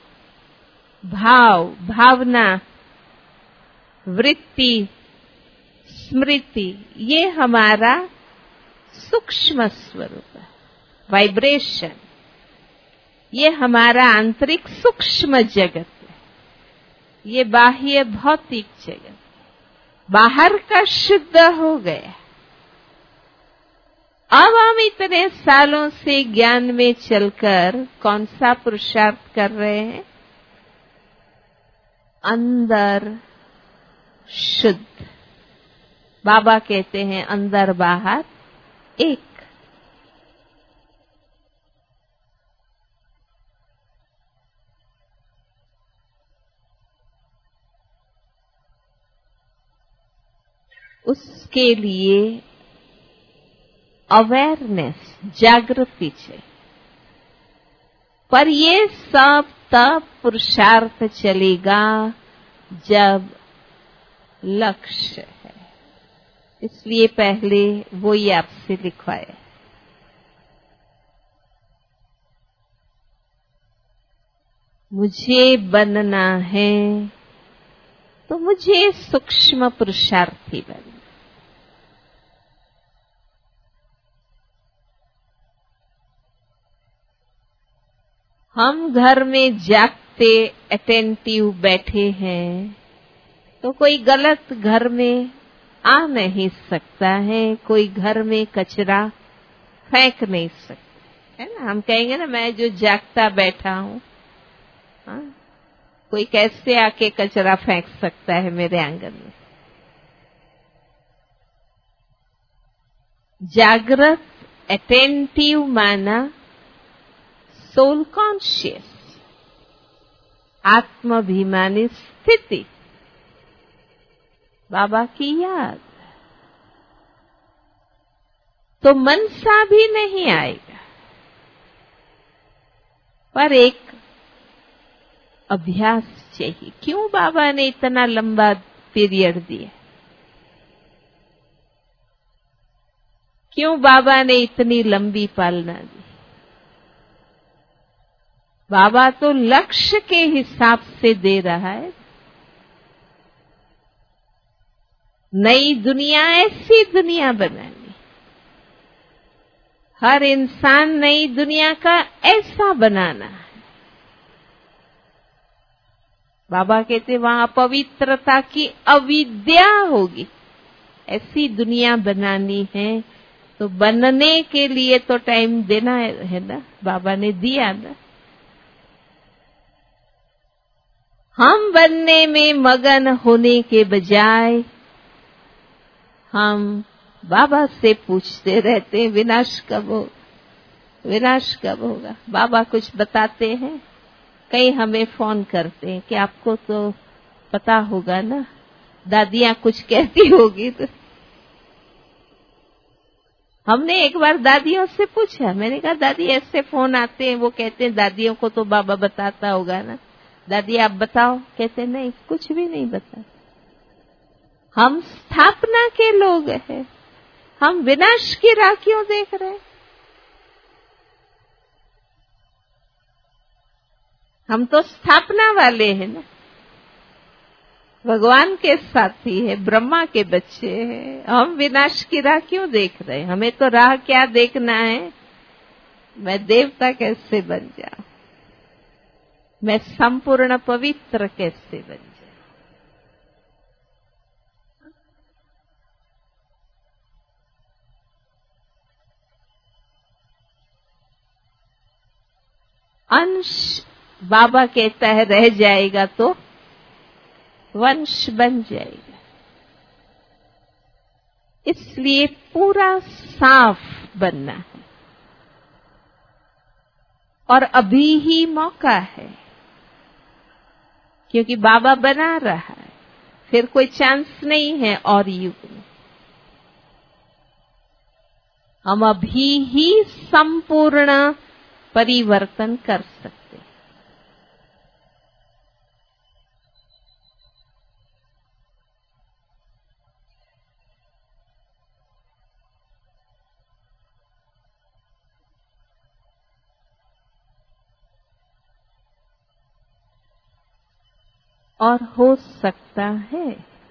भाव, भावना, वृत्ति, स्मृति, ये हमारा सूक्ष्म स्वरूप है, वाइब्रेशन। ये हमारा आंतरिक सूक्ष्म जगत है। ये बाह्य भौतिक जगत बाहर का शुद्ध हो गया। अब हम इतने सालों से ज्ञान में चलकर कौन सा पुरुषार्थ कर रहे हैं? अंदर शुद्ध। बाबा कहते हैं अंदर बाहर एक। उसके लिए अवेयरनेस, जागृति चाहिए। पर ये सब तब पुरुषार्थ चलेगा जब लक्ष्य है। इसलिए पहले वो ही आपसे लिखवाया। मुझे बनना है तो मुझे सूक्ष्म पुरुषार्थी बनना। हम घर में जागते अटेंटिव बैठे हैं तो कोई गलत घर में आ नहीं सकता है, कोई घर में कचरा फेंक नहीं सकता है ना। हम कहेंगे ना मैं जो जागता बैठा हूं, हाँ? कोई कैसे आके कचरा फेंक सकता है मेरे आंगन में? जागृत अटेंटिव माना सोल कॉन्शियस, आत्माभिमानी स्थिति, बाबा की याद। तो मन सा भी नहीं आएगा, पर एक अभ्यास चाहिए। क्यों बाबा ने इतना लंबा पीरियड दिया? क्यों बाबा ने इतनी लंबी पालना दी? बाबा तो लक्ष्य के हिसाब से दे रहा है। नई दुनिया, ऐसी दुनिया बनानी। हर इंसान नई दुनिया का ऐसा बनाना है। बाबा कहते वहां पवित्रता की अविद्या होगी। ऐसी दुनिया बनानी है तो बनने के लिए तो टाइम देना है ना, बाबा ने दिया ना। हम बनने में मगन होने के बजाय हम बाबा से पूछते रहते हैं विनाश कब हो, विनाश कब होगा। बाबा कुछ बताते हैं, कई हमें फोन करते हैं कि आपको तो पता होगा ना, दादियां कुछ कहती होगी। तो हमने एक बार दादियों से पूछा, मैंने कहा दादी ऐसे फोन आते हैं, वो कहते हैं दादियों को तो बाबा बताता होगा ना, दादी आप बताओ। कहते नहीं, कुछ भी नहीं बता। हम स्थापना के लोग हैं, हम विनाश की राह क्यों देख रहे हैं? हम तो स्थापना वाले हैं ना, भगवान के साथी है, ब्रह्मा के बच्चे हैं। हम विनाश की राह क्यों देख रहे हैं? हमें तो राह क्या देखना है, मैं देवता कैसे बन जाऊं, मैं संपूर्ण पवित्र कैसे बन जाऊं। अंश बाबा कहता है रह जाएगा तो वंश बन जाएगा। इसलिए पूरा साफ बनना है और अभी ही मौका है, क्योंकि बाबा बना रहा है, फिर कोई चांस नहीं है और युग में। हम अभी ही संपूर्ण परिवर्तन कर सकते हैं। और हो सकता है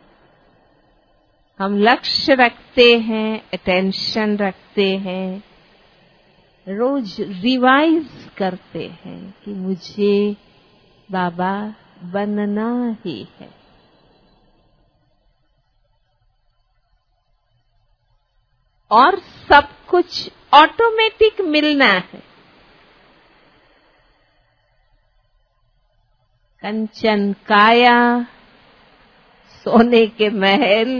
हम लक्ष्य रखते हैं, अटेंशन रखते हैं, रोज रिवाइज करते हैं कि मुझे बाबा बनना ही है। और सब कुछ ऑटोमेटिक मिलना है। कंचन काया, सोने के महल,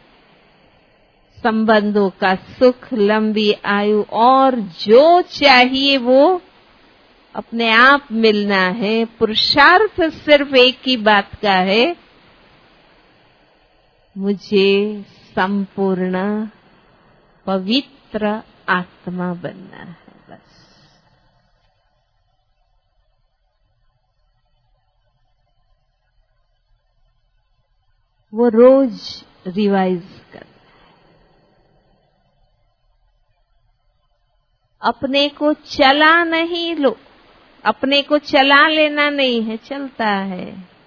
संबंधों का सुख, लंबी आयु और जो चाहिए वो अपने आप मिलना है। पुरुषार्थ सिर्फ एक ही बात का है, मुझे संपूर्ण पवित्र आत्मा बनना है, बस। वो रोज रिवाइज कर, अपने को चला नहीं लो, अपने को चला लेना नहीं है, चलता है।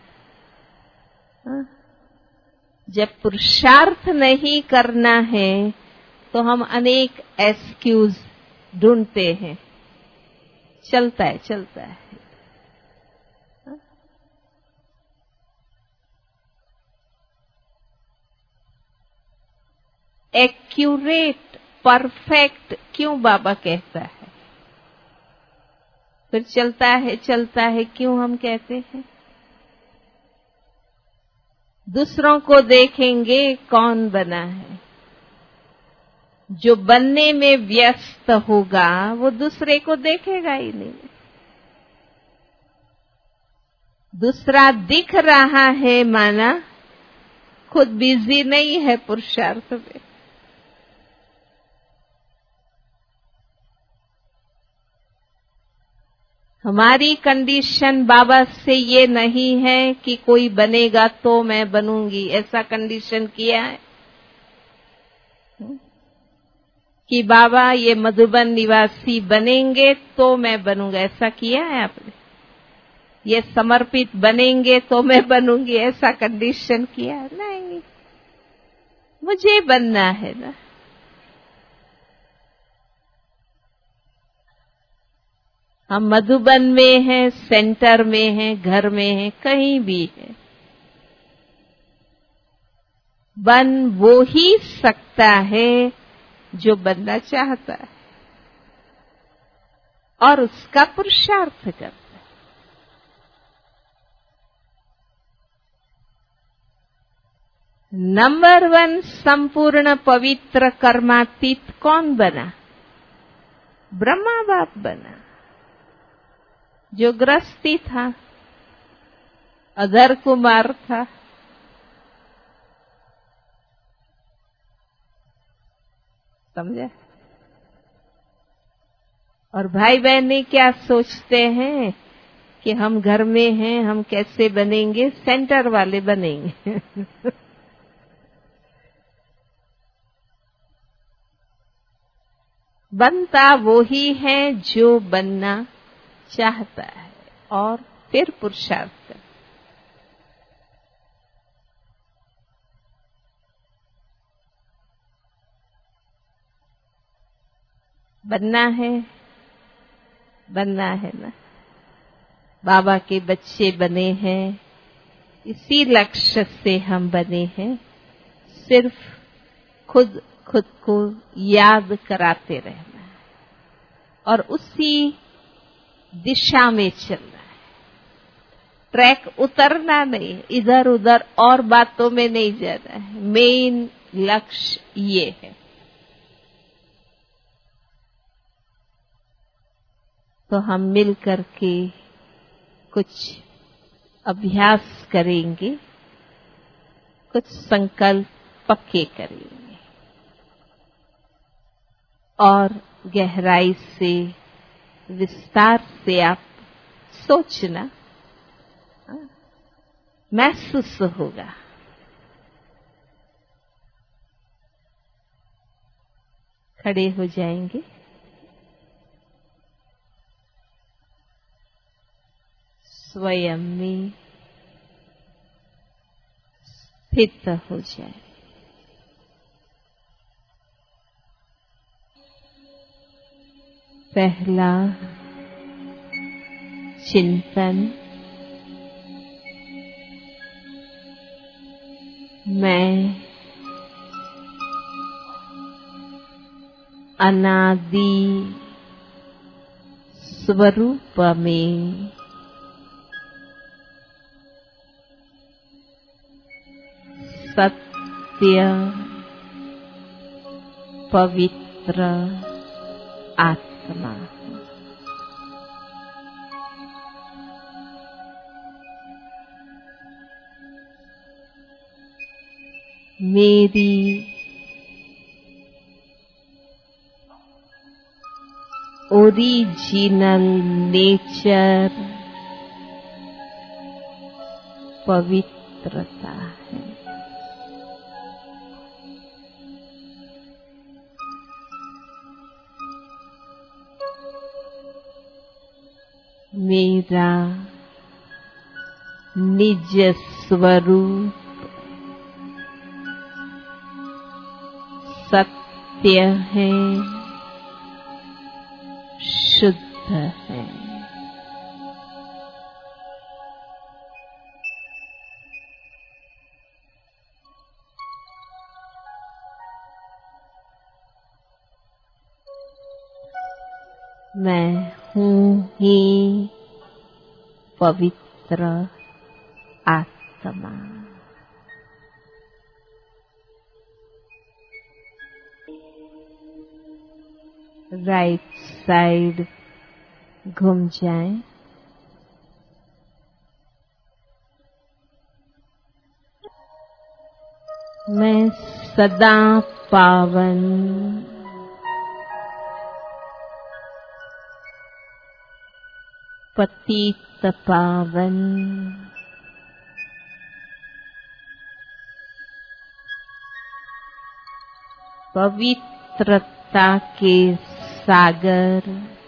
जब पुरुषार्थ नहीं करना है तो हम अनेक एक्सक्यूज ढूंढते हैं, चलता है चलता है। एक्यूरेट, परफेक्ट क्यों बाबा कहता है? फिर चलता है चलता है क्यों हम कहते हैं? दूसरों को देखेंगे कौन बना है। जो बनने में व्यस्त होगा वो दूसरे को देखेगा ही नहीं। दूसरा दिख रहा है माना खुद बिजी नहीं है पुरुषार्थ में। हमारी कंडीशन बाबा से ये नहीं है कि कोई बनेगा तो मैं बनूंगी, ऐसा कंडीशन किया है कि बाबा ये मधुबन निवासी बनेंगे तो मैं बनूंगा, ऐसा किया है आपने? ये समर्पित बनेंगे तो मैं बनूंगी, ऐसा कंडीशन किया है? नहीं, मुझे बनना है ना। हम मधुबन में हैं, सेंटर में हैं, घर में हैं, कहीं भी हैं, बन वो ही सकता है जो बनना चाहता है और उसका पुरुषार्थ करता है। नंबर वन संपूर्ण पवित्र कर्मातीत कौन बना? ब्रह्मा बाप बना, जो गृहस्थी था, अधर कुमार था। समझे? और भाई बहन क्या सोचते हैं कि हम घर में हैं, हम कैसे बनेंगे? सेंटर वाले बनेंगे। बनता वो ही है जो बनना चाहता है और फिर पुरुषार्थ करें। बनना है, बनना है ना। बाबा के बच्चे बने हैं, इसी लक्ष्य से हम बने हैं। सिर्फ खुद खुद को याद कराते रहना है और उसी दिशा में चलना है। ट्रैक उतरना नहीं, इधर उधर और बातों में नहीं जाना है। मेन लक्ष्य ये है। तो हम मिल करके कुछ अभ्यास करेंगे, कुछ संकल्प पक्के करेंगे और गहराई से, विस्तार से आप सोचना, महसूस होगा। खड़े हो जाएंगे। स्वयं में स्थित हो जाए। पहला चिंतन, मैं अनादि स्वरूप में सत्य पवित्र आत्मा हूँ। मेरी ओरिजिनल नेचर पवित्रता है। मेरा निज स्वरूप सत्य है, शुद्ध है। मैं हूँ ही पवित्र आत्मा। राइट साइड घूम जाएं। मैं सदा पावन पतित पावन पवित्रता के सागर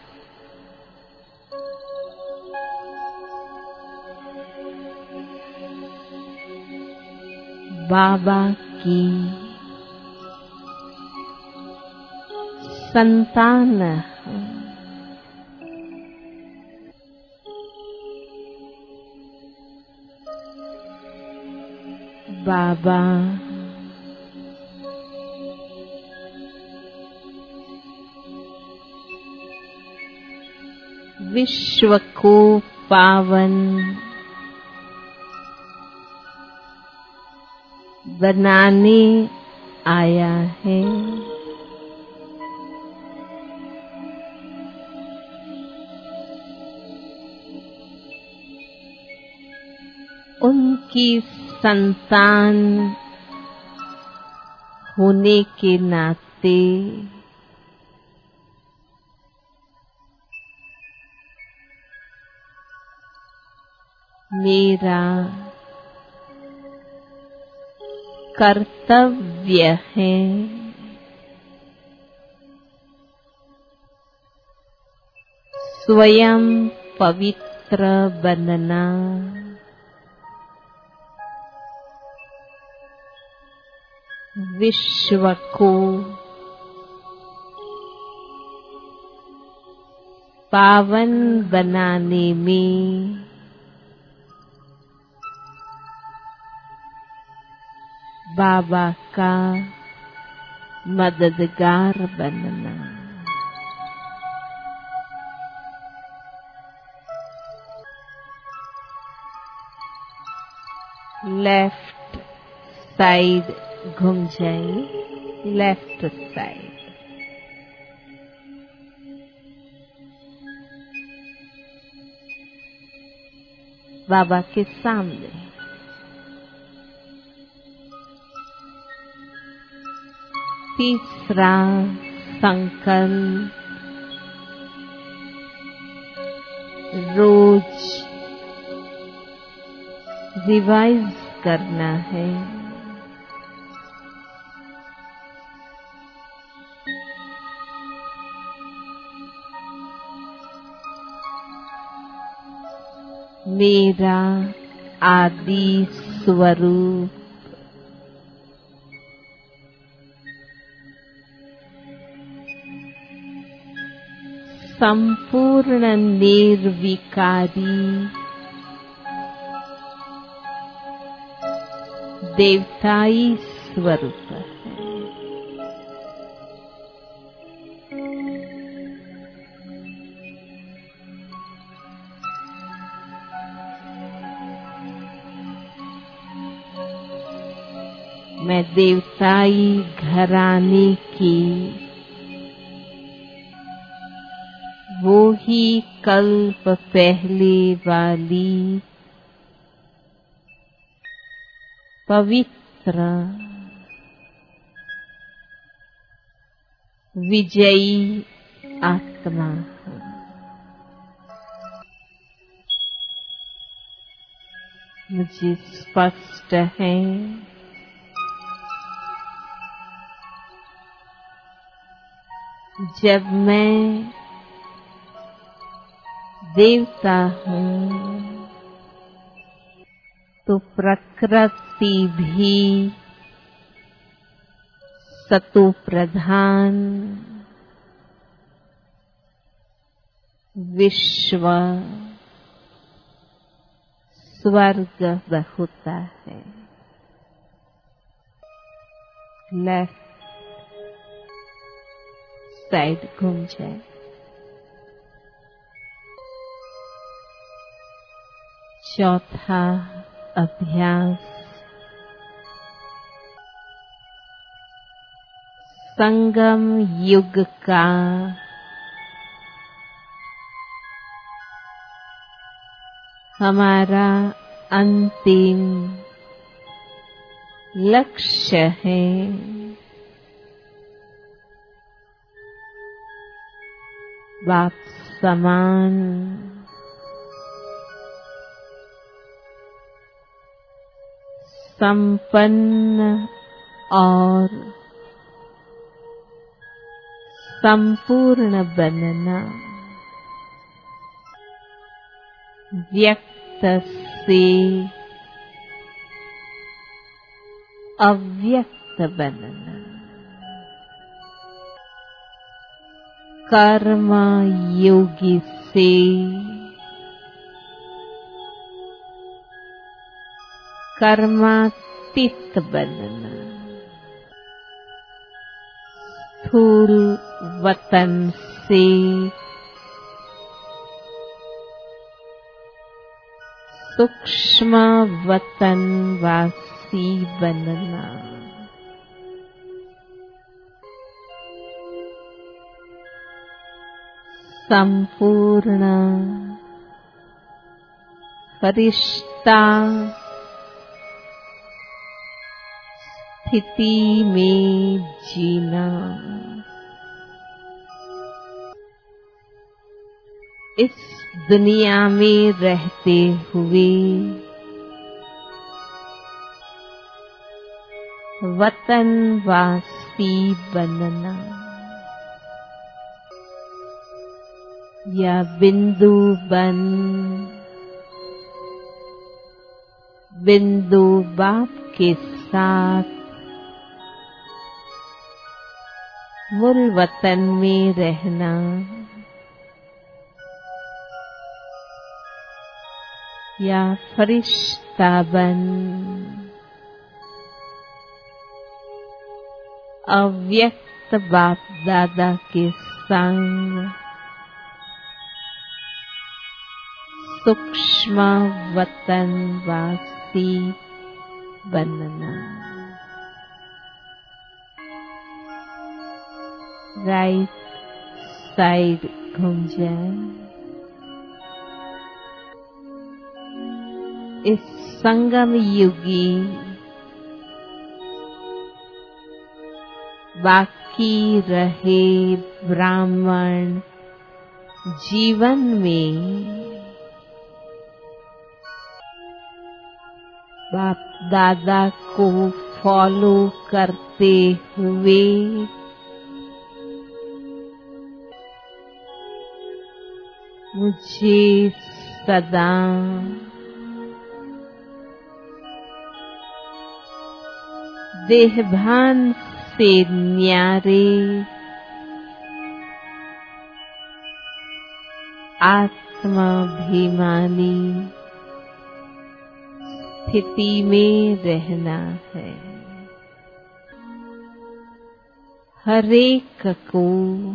बाबा की संतान हूँ। बाबा विश्व को पावन बनाने आया है। उनकी संतान होने के नाते मेरा कर्तव्य है स्वयं पवित्र पवित्र बनना, विश्व को पावन बनाने में बाबा का मददगार बनना। लेफ्ट साइड घूम जाए, लेफ्ट साइड। बाबा के सामने तीसरा संकल्प, रोज रिवाइज करना है। मेरा आदि स्वरूप संपूर्ण निर्विकारी देवताई स्वरूप है। मैं देवताई घराने की वो ही कल्प पहले वाली पवित्र विजयी आत्मा हूँ। मुझे स्पष्ट है जब मैं देवता हूँ तो प्रकृति भी सतो प्रधान, विश्व स्वर्ग होता है। लेफ्ट साइड घूम जाए। चौथा अभ्यास, संगम युग का हमारा अंतिम लक्ष्य है बाप समान संपन्न और संपूर्ण बनना, व्यक्त से अव्यक्त बनना, कर्म योगी से कर्मातीत बनना, स्थूल वतन से सूक्ष्म वतन वासी बनना, संपूर्ण फरिश्ता स्थिति में जीना, इस दुनिया में रहते हुए वतनवासी बनना, या बिंदु बन बिंदु बाप के साथ मूल वतन में रहना, या फरिश्ता बन अव्यक्त बाप दादा के संग सूक्ष्म वतन वासी बनना। राइट साइड घूम जाए। इस संगम युगी बाकी रहे ब्राह्मण जीवन में बाप दादा को फॉलो करते हुए मुझे सदा देहभान से न्यारे आत्माभिमानी स्थिति में रहना है। हरेक को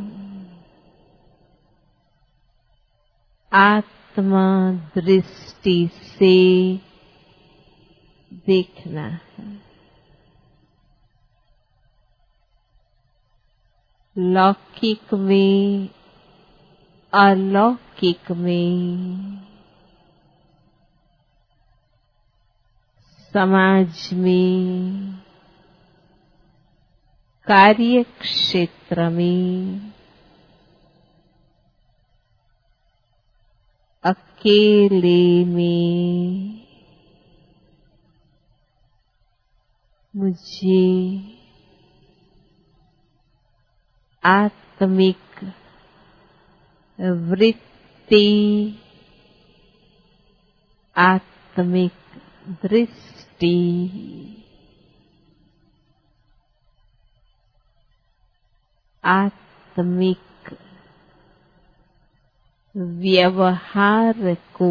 आत्मा दृष्टि से देखना है। लौकिक में अलौकिक में समाज में कार्य क्षेत्र में अकेले में मुझे आत्मिक वृत्ति, आत्मिक दृष्टि, आत्मिक व्यवहार को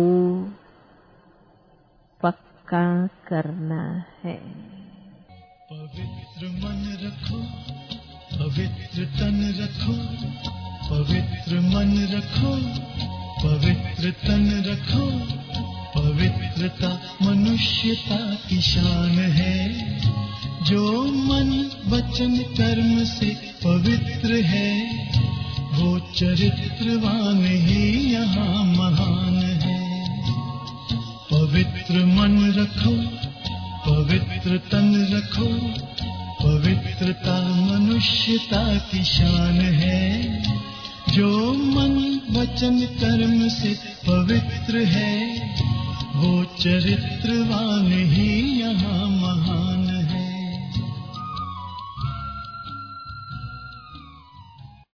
पक्का करना है।
पवित्र मन रखो, पवित्र तन रखो, पवित्र मन रखो, पवित्र तन रखो। पवित्रता मनुष्यता की शान है। जो मन वचन कर्म से पवित्र है, वो चरित्रवान ही यहाँ महान है। पवित्र मन रखो, पवित्र तन रखो, पवित्रता मनुष्यता की शान है। जो मन वचन कर्म से पवित्र है, वो चरित्रवान ही यहाँ महान